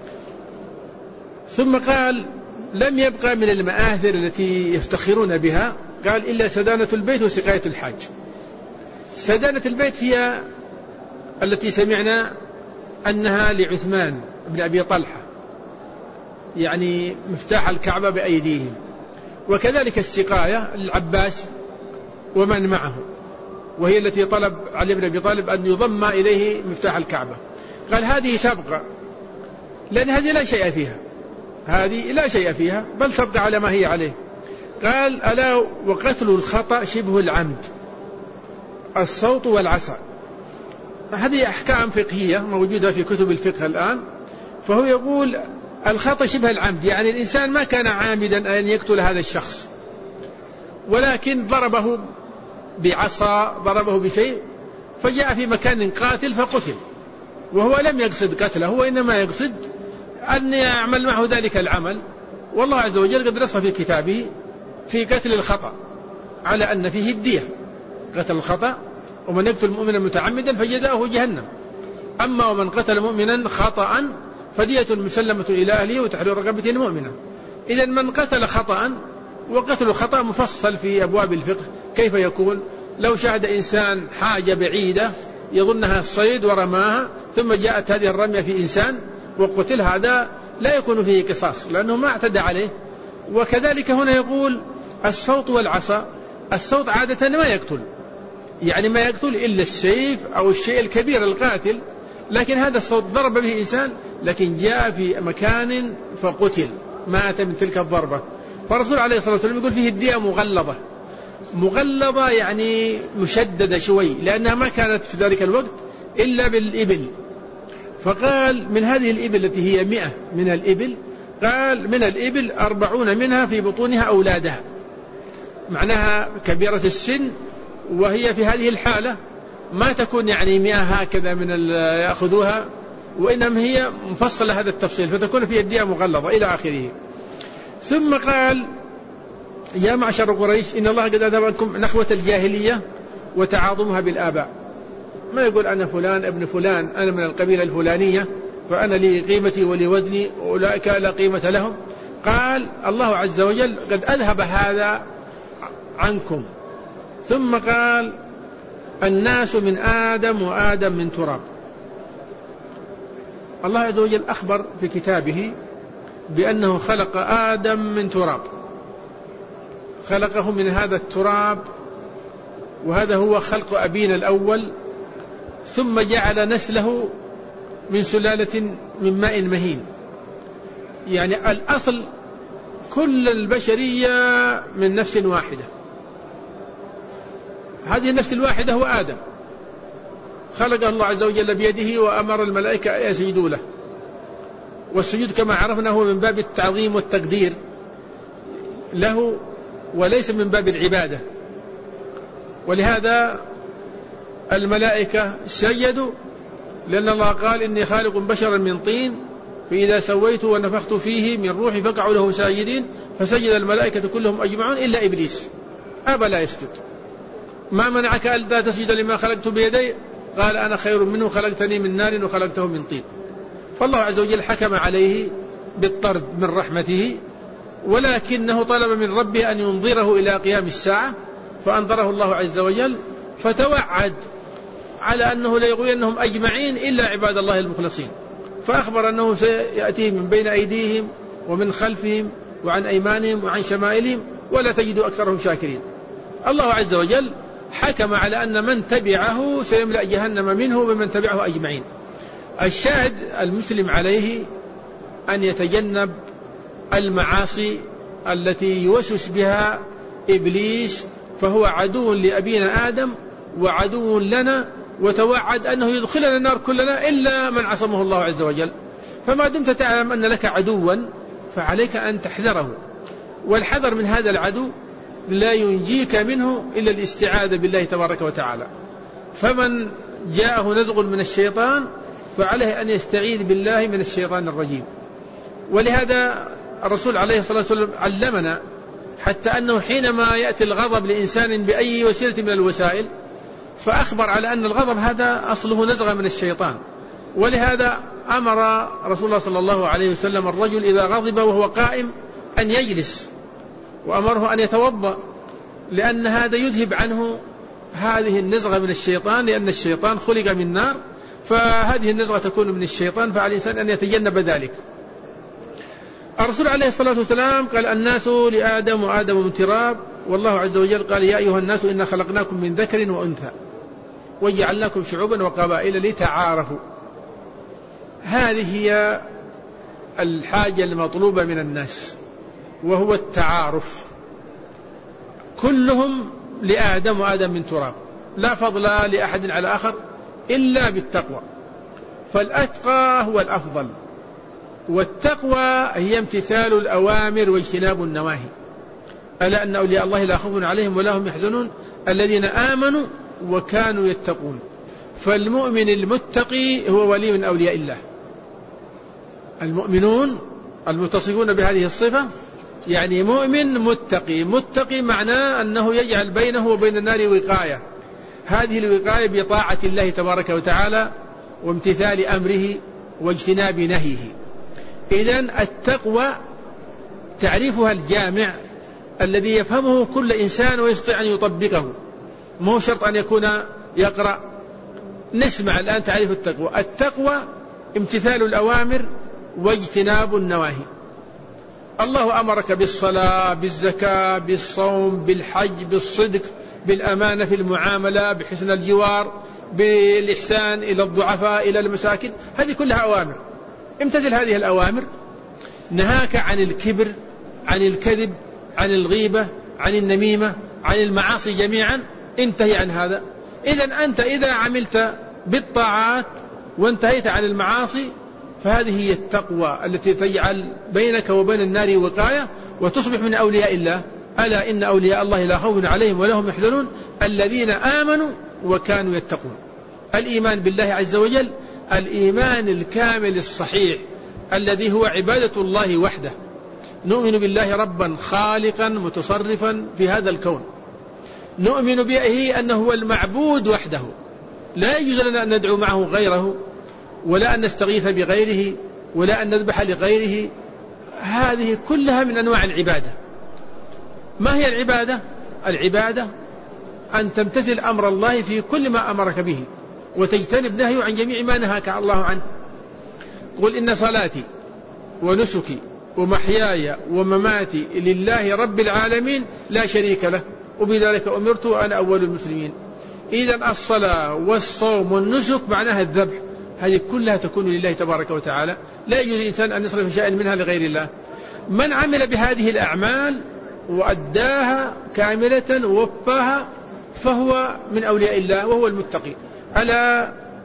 B: ثم قال لم يبقى من المآثر التي يفتخرون بها، قال إلا سدانة البيت وسقاية الحاج. سدانة البيت هي التي سمعنا أنها لعثمان بن أبي طلحة، يعني مفتاح الكعبة بأيديهم، وكذلك السقاية العباس ومن معه، وهي التي طلب علي بن أبي طالب أن يضم إليه مفتاح الكعبة. قال هذه تبقى، لأن هذه لا شيء فيها، هذه لا شيء فيها بل تبقى على ما هي عليه. قال ألا وقتل الخطأ شبه العمد، الصوت والعصا. هذه أحكام فقهية موجودة في كتب الفقه الآن. فهو يقول الخطأ شبه العمد، يعني الإنسان ما كان عامدا أن يقتل هذا الشخص، ولكن ضربه بعصا، ضربه بشيء، فجاء في مكان قاتل فقتل، وهو لم يقصد قتله، هو إنما يقصد أن يعمل معه ذلك العمل. والله عز وجل قد نص في كتابه في قتل الخطأ على أن فيه الدية، قتل الخطأ ومن يقتل مؤمنا متعمدا فجزاؤه جهنم، أما ومن قتل مؤمنا خطأ فدية مسلمة إلى أهله وتحرير رقبة مؤمنة. إذا من قتل خطأ، وقتل الخطأ مفصل في أبواب الفقه كيف يكون. لو شاهد إنسان حاجة بعيدة يظنها الصيد ورماها ثم جاءت هذه الرمية في إنسان وقتل، هذا لا يكون فيه قصاص لأنه ما اعتدى عليه. وكذلك هنا يقول الصوت والعصا. الصوت عادة ما يقتل، يعني ما يقتل إلا السيف أو الشيء الكبير القاتل، لكن هذا الصوت ضرب به إنسان لكن جاء في مكان فقتل، مات من تلك الضربة. فالرسول عليه الصلاة والسلام يقول فيه الدية مغلظة، مغلظة يعني مشددة شوي، لأنها ما كانت في ذلك الوقت إلا بالإبل. فقال من هذه الإبل التي هي مئة من الإبل، قال من الإبل أربعون منها في بطونها أولادها، معناها كبيرة السن، وهي في هذه الحالة ما تكون يعني مئة هكذا من يأخذوها، وإنما هي مفصلة هذا التفصيل، فتكون في الدية مغلظة إلى آخره. ثم قال يا معشر قريش إن الله قد أذهب عنكم نخوة الجاهلية وتعاظمها بالآباء. ما يقول أنا فلان ابن فلان، أنا من القبيلة الفلانية فأنا لي قيمتي ولي وزني، أولئك لا قيمة لهم. قال الله عز وجل قد أذهب هذا عنكم. ثم قال الناس من آدم وآدم من تراب. الله عز وجل أخبر في كتابه بأنه خلق آدم من تراب، خلقه من هذا التراب، وهذا هو خلق أبينا الأول، ثم جعل نسله من سلالة من ماء مهين. يعني الأصل كل البشرية من نفس واحدة، هذه النفس الواحدة هو آدم، خلقه الله عز وجل بيده وأمر الملائكة أن يسجدوا له، والسجود كما عرفنا هو من باب التعظيم والتقدير له وليس من باب العبادة. ولهذا الملائكة سجدوا، لأن الله قال إني خالق بشرا من طين فإذا سويت ونفخت فيه من روحي فقعوا له ساجدين، فسجد الملائكة كلهم أجمعون إلا إبليس أبى لا يسجد. ما منعك ألا تسجد لما خلقت بيدي؟ قال أنا خير منه خلقتني من نار وخلقته من طين. فالله عز وجل حكم عليه بالطرد من رحمته، ولكنه طلب من ربه أن ينظره إلى قيام الساعة، فأنظره الله عز وجل فتوعد على أنه لا يغوينهم أجمعين إلا عباد الله المخلصين، فأخبر أنه سيأتيهم من بين أيديهم ومن خلفهم وعن أيمانهم وعن شمائلهم ولا تجد أكثرهم شاكرين. الله عز وجل حكم على أن من تبعه سيملأ جهنم منه ومن تبعه أجمعين. الشاهد المسلم عليه أن يتجنب المعاصي التي يوسوس بها إبليس، فهو عدو لأبينا آدم وعدو لنا، وتوعد أنه يدخلنا النار كلنا إلا من عصمه الله عز وجل. فما دمت تعلم أن لك عدوا فعليك أن تحذره، والحذر من هذا العدو لا ينجيك منه إلا الاستعاذة بالله تبارك وتعالى. فمن جاءه نزغ من الشيطان فعليه أن يستعيذ بالله من الشيطان الرجيم. ولهذا الرسول عليه الصلاة والسلام علمنا حتى أنه حينما يأتي الغضب لإنسان بأي وسيلة من الوسائل فأخبر على أن الغضب هذا أصله نزغ من الشيطان. ولهذا أمر رسول الله صلى الله عليه وسلم الرجل إذا غضب وهو قائم أن يجلس، وأمره أن يتوضأ، لأن هذا يذهب عنه هذه النزغة من الشيطان، لأن الشيطان خلق من نار، فهذه النزغة تكون من الشيطان، فعلى الإنسان أن يتجنب ذلك. الرسول عليه الصلاة والسلام قال الناس لآدم وآدم من تراب، والله عز وجل قال يا أيها الناس إنا خلقناكم من ذكر وأنثى وجعلناكم شعوبا وقبائل لتعارفوا. هذه هي الحاجة المطلوبة من الناس، وهو التعارف. كلهم لآدم وآدم من تراب، لا فضل لأحد على آخر إلا بالتقوى، فالأتقى هو الأفضل. والتقوى هي امتثال الأوامر واجتناب النواهي. ألا أن أولياء الله لا خوف عليهم ولا هم يحزنون الذين آمنوا وكانوا يتقون. فالمؤمن المتقي هو ولي من أولياء الله. المؤمنون المتصفون بهذه الصفة يعني مؤمن متقي. متقي معناه أنه يجعل بينه وبين النار وقاية، هذه الوقاية بطاعة الله تبارك وتعالى وامتثال أمره واجتناب نهيه. إذن التقوى تعريفها الجامع الذي يفهمه كل إنسان ويستطيع أن يطبقه، مو شرط أن يكون يقرأ. نسمع الآن تعريف التقوى. التقوى امتثال الأوامر واجتناب النواهي. الله أمرك بالصلاة، بالزكاة، بالصوم، بالحج، بالصدق، بالأمانة في المعاملة، بحسن الجوار، بالإحسان إلى الضعفاء، إلى المساكين، هذه كلها أوامر. امتثل هذه الأوامر. نهاك عن الكبر، عن الكذب، عن الغيبة، عن النميمة، عن المعاصي جميعا، انتهي عن هذا. إذن أنت إذا عملت بالطاعات وانتهيت عن المعاصي فهذه هي التقوى التي تجعل بينك وبين النار وقاية وتصبح من أولياء الله. ألا إن أولياء الله لا خوف عليهم ولا هم يحزنون الذين آمنوا وكانوا يتقون. الإيمان بالله عز وجل الإيمان الكامل الصحيح الذي هو عبادة الله وحده. نؤمن بالله ربا خالقا متصرفا في هذا الكون. نؤمن به أنه هو المعبود وحده، لا يجوز لنا أن ندعو معه غيره، ولا أن نستغيث بغيره، ولا أن نذبح لغيره. هذه كلها من أنواع العبادة. ما هي العبادة؟ العبادة أن تمتثل أمر الله في كل ما أمرك به وتجتنب نهيه عن جميع ما نهاك الله عنه. قل إن صلاتي ونسكي ومحياي ومماتي لله رب العالمين لا شريك له وبذلك أمرت وأنا أول المسلمين. إذن الصلاة والصوم والنسك معناها الذبح، هذه كلها تكون لله تبارك وتعالى، لا يجوز الإنسان أن يصرف شيئا منها لغير الله. من عمل بهذه الأعمال وأداها كاملة ووفاها فهو من أولياء الله وهو المتقي. ألا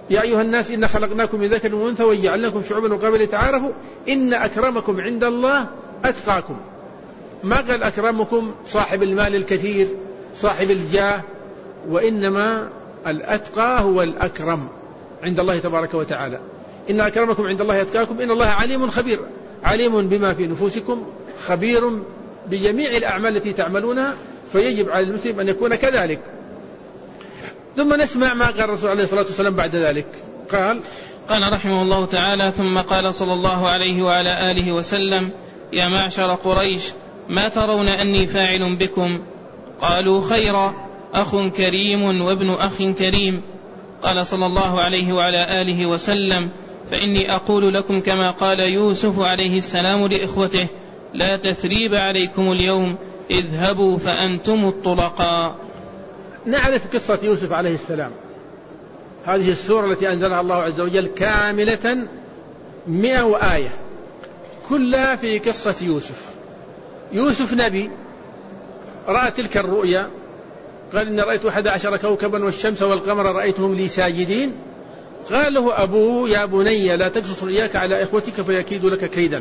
B: يا أيها الناس إن خلقناكم من ذكر وأنثى وجعلناكم شعوبا وقبائل لتعارفوا إن أكرمكم عند الله أتقاكم. ما قال أكرمكم صاحب المال الكثير صاحب الجاه، وإنما الأتقى هو الأكرم عند الله تبارك وتعالى. إن أكرمكم عند الله أتقاكم إن الله عليم خبير، عليم بما في نفوسكم خبير بجميع الأعمال التي تعملونها، فيجب على المسلم أن يكون كذلك. ثم نسمع ما قال الرسول عليه الصلاة والسلام بعد ذلك. قال
A: قال رحمه الله تعالى: ثم قال صلى الله عليه وعلى آله وسلم: يا معشر قريش، ما ترون أني فاعل بكم؟ قالوا: خيرا، أخ كريم وابن أخ كريم. قال صلى الله عليه وعلى آله وسلم: فإني أقول لكم كما قال يوسف عليه السلام لإخوته: لا تثريب عليكم اليوم، اذهبوا فأنتم الطلقاء.
B: نعرف قصة يوسف عليه السلام. هذه السورة التي أنزلها الله عز وجل كاملة مئة وآية، كلها في قصة يوسف. يوسف نبي، رأى تلك الرؤيا، قال: إن رأيت أحد عشر كوكبا والشمس والقمر رأيتهم لي ساجدين. قال له أبوه: يا بني لا تقصص رؤياك على إخوتك فيكيدوا لك كيدا.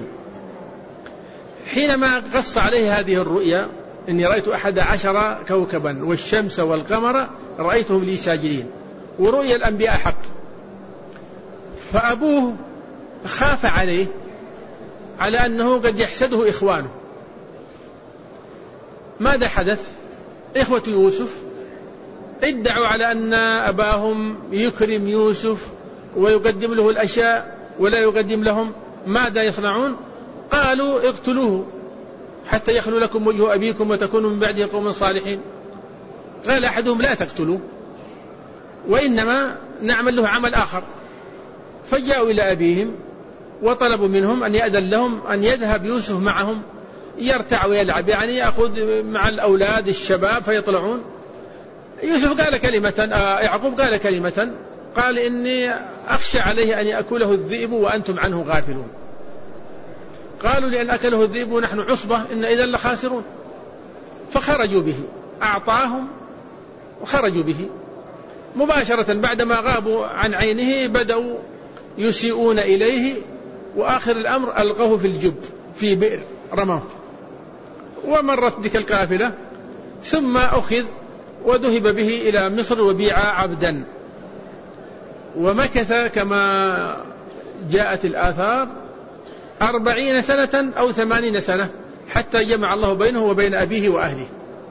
B: حينما قص عليه هذه الرؤيا: إني رأيت أحد عشر كوكبا والشمس والقمر رأيتهم لي ساجدين، ورؤيا الأنبياء حق، فأبوه خاف عليه على أنه قد يحسده إخوانه. ماذا حدث؟ إخوة يوسف ادعوا على أن أباهم يكرم يوسف ويقدم له الأشياء ولا يقدم لهم. ماذا يصنعون؟ قالوا: اقتلوه حتى يخلو لكم وجه أبيكم وتكونوا من بعده قوما صالحين. قال أحدهم: لا تقتلوه، وإنما نعمل له عمل آخر. فجاءوا إلى أبيهم وطلبوا منهم أن يأذن لهم أن يذهب يوسف معهم يرتع ويلعب، يعني يأخذ مع الأولاد الشباب فيطلعون. يوسف قال كلمة، يعقوب قال كلمة، قال: إني أخشى عليه أن يأكله الذئب وأنتم عنه غافلون. قالوا: لأن أكله الذئب ونحن عصبة إن إذا لخاسرون. فخرجوا به، أعطاهم وخرجوا به. مباشرة بعدما غابوا عن عينه بدأوا يسيئون إليه، وآخر الأمر ألقوه في الجب في بئر رموه. ومرت بك القافلة، ثم أخذ وذهب به إلى مصر وبيع عبدا، ومكث كما جاءت الآثار أربعين سنة أو ثمانين سنة حتى جمع الله بينه وبين أبيه وأهله.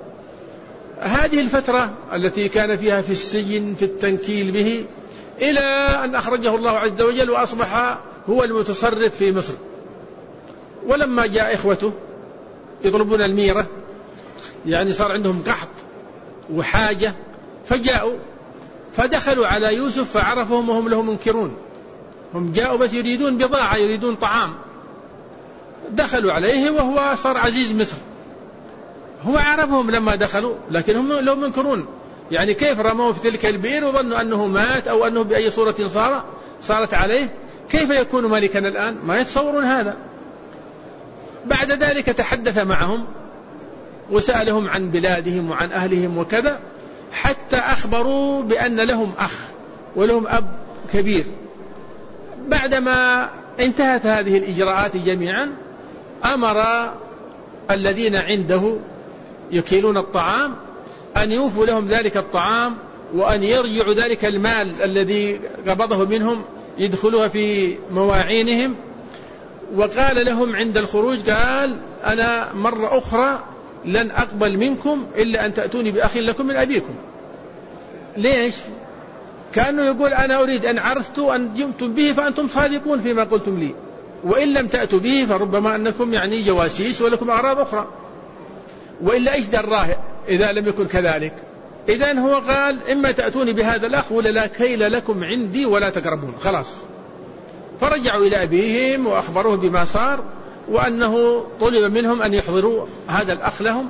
B: هذه الفترة التي كان فيها في السجن في التنكيل به إلى أن أخرجه الله عز وجل وأصبح هو المتصرف في مصر. ولما جاء إخوته يطلبون الميرة، يعني صار عندهم قحط وحاجة، فجاءوا فدخلوا على يوسف فعرفهم وهم له منكرون. هم جاءوا بس يريدون بضاعة، يريدون طعام. دخلوا عليه وهو صار عزيز مصر. هو عرفهم لما دخلوا، لكن هم له منكرون. يعني كيف رموه في تلك البئر وظنوا أنه مات أو أنه بأي صورة صار صارت عليه، كيف يكون ملكا الآن؟ ما يتصورون هذا. بعد ذلك تحدث معهم وسألهم عن بلادهم وعن أهلهم وكذا، حتى أخبروا بأن لهم أخ ولهم أب كبير. بعدما انتهت هذه الإجراءات جميعا أمر الذين عنده يكيلون الطعام أن يوفوا لهم ذلك الطعام، وأن يرجعوا ذلك المال الذي قبضه منهم يدخلوها في مواعينهم. وقال لهم عند الخروج، قال: أنا مرة أخرى لن أقبل منكم إلا أن تأتوني بأخ لكم من أبيكم. ليش؟ كأنه يقول: أنا أريد أن عرفت أن جئتم به فأنتم صادقون فيما قلتم لي، وإن لم تأتوا به فربما أنكم يعني جواسيس ولكم أغراض أخرى، وإلا إيش دراه إذا لم يكن كذلك؟ إذن هو قال: إما تأتوني بهذا الأخ ولا لا كيل لكم عندي ولا تقربون. خلاص. فرجعوا إلى أبيهم وأخبروه بما صار، وأنه طلب منهم أن يحضروا هذا الأخ لهم.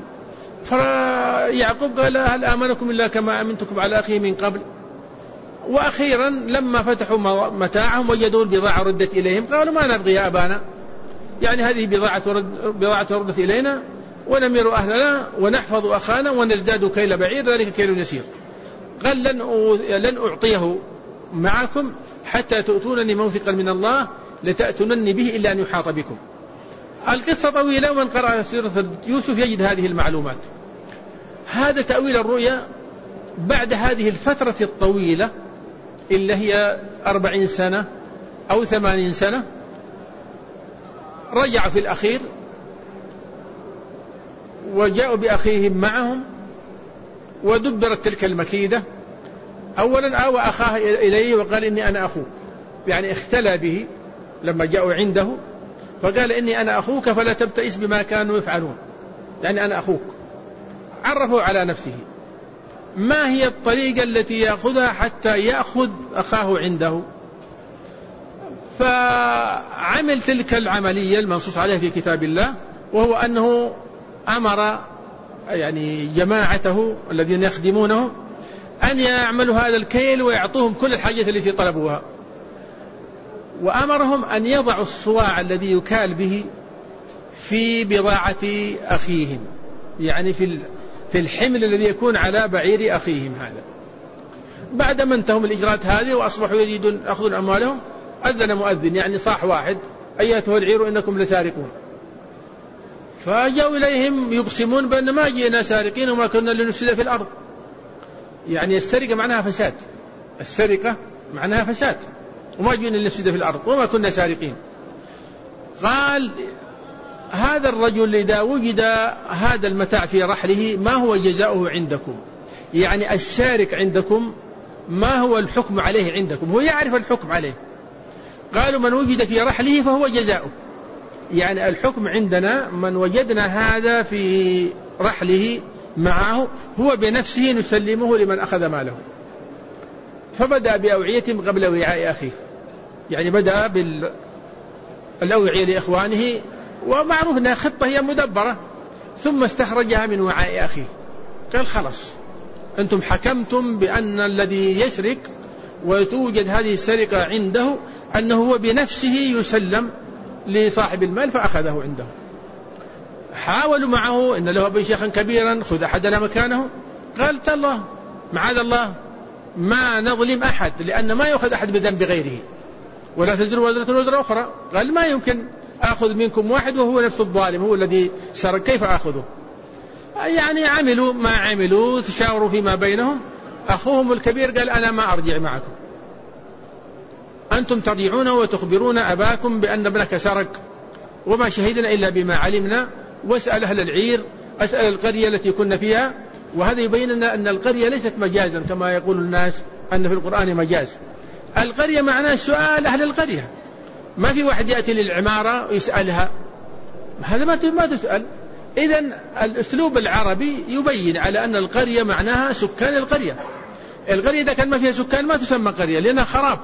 B: فيعقوب قال: هل آمنكم إلا كما أمنتكم على أخيه من قبل؟ وأخيرا لما فتحوا متاعهم وجدوا البضاعة ردت إليهم، قالوا: ما نبغي يا أبانا، يعني هذه بضاعة بضاعة ردت إلينا ونمير أهلنا ونحفظ أخانا ونزداد كيل بعير، ذلك كيل يسير. قال: لن لن أعطيه معكم حتى تؤتونني موثقا من الله لتأتونني به إلا أن يحاط بكم. القصة طويلة، ومن قرأ سيرة يوسف يجد هذه المعلومات. هذا تأويل الرؤيا بعد هذه الفترة الطويلة اللي هي أربعين سنة أو ثمانين سنة. رجع في الأخير وجاءوا بأخيهم معهم ودبرت تلك المكيدة. أولا آوى أخاه إليه وقال إني أنا أخوك، يعني اختلى به لما جاءوا عنده فقال إني أنا أخوك فلا تبتئس بما كانوا يفعلون، يعني أنا أخوك. عرفوا على نفسه ما هي الطريقة التي يأخذها حتى يأخذ أخاه عنده، فعمل تلك العملية المنصوص عليها في كتاب الله، وهو أنه أمر يعني جماعته الذين يخدمونه أن يعملوا هذا الكيل ويعطوهم كل الحاجات التي طلبوها، وأمرهم أن يضعوا الصواع الذي يكال به في بضاعة أخيهم، يعني في في الحمل الذي يكون على بعير أخيهم هذا. بعدما انتهوا من الإجراءات هذه وأصبحوا يريدون أخذوا أموالهم، أذن مؤذن يعني صاح واحد: أيتها العير إنكم لسارقون. فجاءوا إليهم يقسمون بأن ما جئنا سارقين وما كنا لنفسد في الأرض. يعني السرقة معناها فساد، السرقة معناها فساد، وما جئنا لنفسد في الأرض وما كنا سارقين. قال هذا الرجل إذا وجد هذا المتاع في رحله ما هو جزاؤه عندكم؟ يعني السارق عندكم ما هو الحكم عليه عندكم؟ هو يعرف الحكم عليه. قالوا من وجد في رحله فهو جزاؤه، يعني الحكم عندنا من وجدنا هذا في رحله معه هو بنفسه نسلمه لمن أخذ ماله. فبدأ بأوعية قبل وعاء أخيه، يعني بدأ بالأوعية لإخوانه، ومعروف أنها خطة هي مدبرة، ثم استخرجها من وعاء أخيه. قال خلاص أنتم حكمتم بأن الذي يسرق وتوجد هذه السرقة عنده أنه هو بنفسه يسلم لصاحب المال، فأخذه عنده. حاولوا معه إن له أبا شيخا كبيرا خذ أحدنا مكانه. قال الله معاذ الله ما نظلم أحد، لأن ما يأخذ أحد بذنب غيره، ولا تزر وزرة وزر أخرى. قال ما يمكن أخذ منكم واحد وهو نفس الظالم هو الذي سرق، كيف أخذه؟ يعني عملوا ما عملوا، تشاوروا فيما بينهم. أخوهم الكبير قال أنا ما أرجع معكم، أنتم ترجعون وتخبرون أباكم بأن ابنك سرق، وما شهدنا إلا بما علمنا، واسأل أهل العير، أسأل القرية التي كنا فيها. وهذا يبين لنا أن القرية ليست مجازا كما يقول الناس أن في القرآن مجاز. القرية معناه سؤال أهل القرية، ما في واحد يأتي للعمارة ويسألها، هذا ما تسأل. إذن الأسلوب العربي يبين على أن القرية معناها سكان القرية. القرية إذا كان ما فيها سكان ما تسمى قرية لأنها خراب.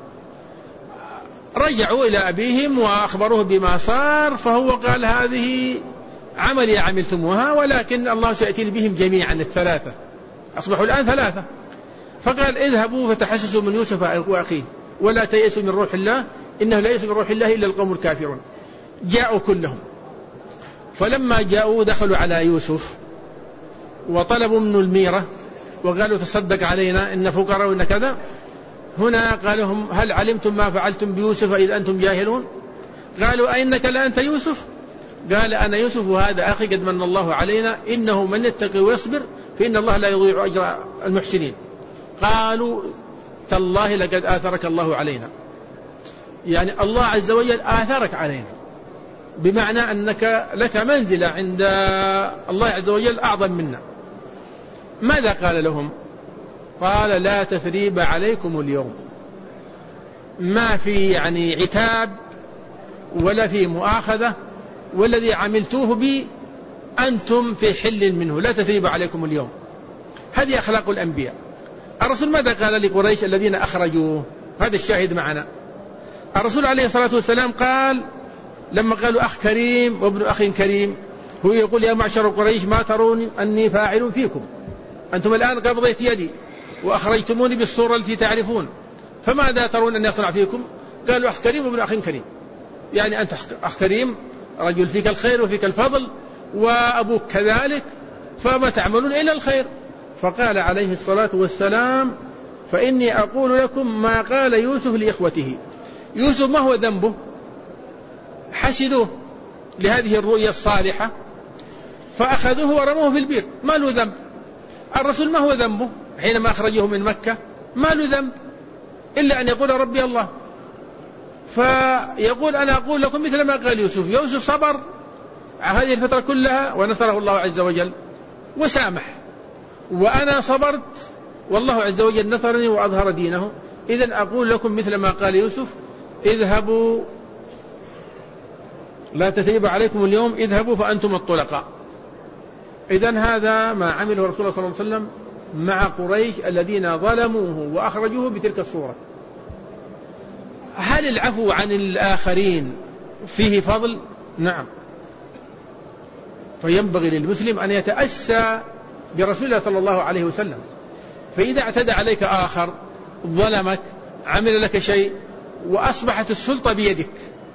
B: رجعوا إلى أبيهم وأخبروه بما صار، فهو قال هذه عملية عملتموها ولكن الله سيأتي بهم جميعا الثلاثة، أصبحوا الآن ثلاثة. فقال اذهبوا فتحسسوا من يوسف وأخيه ولا تيأسوا من روح الله إنه لا ييأس من روح الله إلا القوم الكافرون. جاءوا كلهم، فلما جاءوا دخلوا على يوسف وطلبوا منه الميرة وقالوا تصدق علينا إن فقراء وإن كذا. هنا قال لهم هل علمتم ما فعلتم بيوسف إذ أنتم جاهلون؟ قالوا أئنك لأنت يوسف؟ قال أنا يوسف وهذا أخي قد من الله علينا إنه من يتقي ويصبر فإن الله لا يضيع أجر المحسنين. قالوا تالله لقد آثرك الله علينا، يعني الله عز وجل آثرك علينا، بمعنى أنك لك منزلة عند الله عز وجل أعظم منا. ماذا قال لهم؟ قال لا تثريب عليكم اليوم، ما في يعني عتاب ولا في مؤاخذة، والذي عملتوه بي أنتم في حل منه، لا تثريب عليكم اليوم. هذه أخلاق الأنبياء. الرسول ماذا قال لقريش الذين أخرجوه؟ هذا الشاهد معنا. الرسول عليه الصلاة والسلام قال لما قالوا أخ كريم وابن أخ كريم، هو يقول يا معشر قريش ما ترون أني فاعل فيكم، أنتم الآن قبضيت يدي وأخرجتموني بالصورة التي تعرفون، فماذا ترون أن يصنع فيكم؟ قالوا أخ كريم وابن أخ كريم، يعني أنت أخ كريم رجل فيك الخير وفيك الفضل، وأبوك كذلك، فما تعملون إلا الخير. فقال عليه الصلاة والسلام فإني أقول لكم ما قال يوسف لإخوته. يوسف ما هو ذنبه؟ حسدوه لهذه الرؤيا الصالحة فأخذوه ورموه في البير، ما له ذنب. الرسول ما هو ذنبه حينما أخرجه من مكة؟ ما له ذنب إلا أن يقول ربي الله. فيقول أنا أقول لكم مثل ما قال يوسف. يوسف صبر هذه الفترة كلها ونصره الله عز وجل وسامح، وأنا صبرت والله عز وجل نصرني وأظهر دينه. إذن أقول لكم مثل ما قال يوسف اذهبوا لا تثريب عليكم اليوم اذهبوا فأنتم الطلقاء. إذن هذا ما عمله رسول الله صلى الله عليه وسلم مع قريش الذين ظلموه وأخرجوه بتلك الصورة. هل العفو عن الآخرين فيه فضل؟ نعم. فينبغي للمسلم أن يتأسى برسول الله صلى الله عليه وسلم. فإذا اعتدى عليك آخر ظلمك عمل لك شيء وأصبحت السلطة بيدك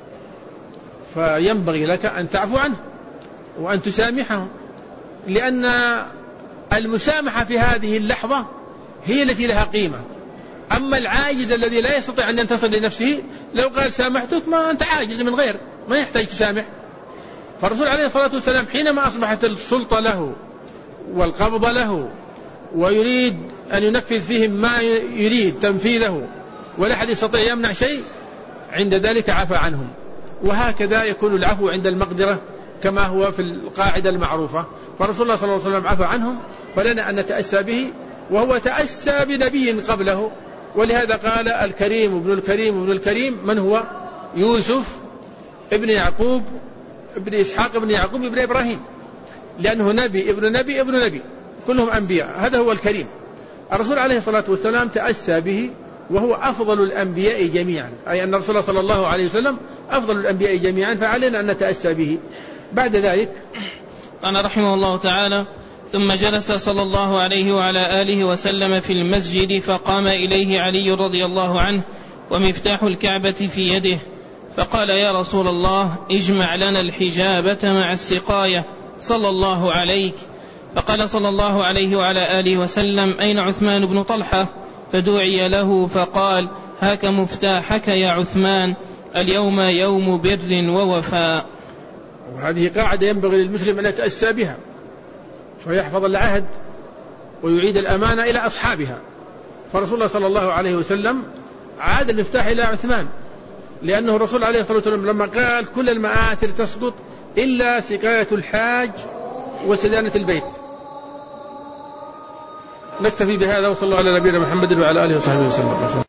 B: فينبغي لك أن تعفو عنه وأن تسامحه، لأن المسامحة في هذه اللحظة هي التي لها قيمة. أما العاجز الذي لا يستطيع أن ينتصر لنفسه لو قال سامحتك ما أنت عاجز من غير ما يحتاج تسامح. فالرسول عليه الصلاة والسلام حينما أصبحت السلطة له والقبض له ويريد أن ينفذ فيهم ما يريد تنفيذه ولا أحد يستطيع يمنع شيء، عند ذلك عفى عنهم. وهكذا يكون العفو عند المقدرة كما هو في القاعدة المعروفة. فرسول الله صلى الله عليه وسلم عفى عنهم فلنا أن نتأسى به، وهو تأسى بنبي قبله. ولهذا قال الكريم ابن الكريم ابن الكريم من هو؟ يوسف ابن يعقوب ابن إسحاق ابن يعقوب ابن إبراهيم، لأنه نبي ابن نبي ابن نبي كلهم أنبياء. هذا هو الكريم. الرسول عليه الصلاة والسلام تأسى به وهو أفضل الأنبياء جميعا، أي أن الرسول صلى الله عليه وسلم أفضل الأنبياء جميعا، فعلينا أن نتأسى به. بعد ذلك
A: قال رحمه الله تعالى: ثم جلس صلى الله عليه وعلى آله وسلم في المسجد فقام إليه علي رضي الله عنه ومفتاح الكعبة في يده فقال: يا رسول الله اجمع لنا الحجابة مع السقاية صلى الله عليك. فقال صلى الله عليه وعلى آله وسلم: أين عثمان بن طلحة؟ فدعي له فقال: هاك مفتاحك يا عثمان، اليوم يوم بر ووفاء.
B: وهذه قاعدة ينبغي للمسلم أن يتأسى بها فيحفظ العهد ويعيد الأمانة إلى أصحابها. فرسول الله صلى الله عليه وسلم عاد المفتاح إلى عثمان، لأنه الرسول عليه الصلاة والسلام لما قال كل المآثر تسقط إلا سقاية الحاج وسدانة البيت. نكتفي بهذا وصلى الله على نبينا محمد وعلى آله وصحبه وسلم.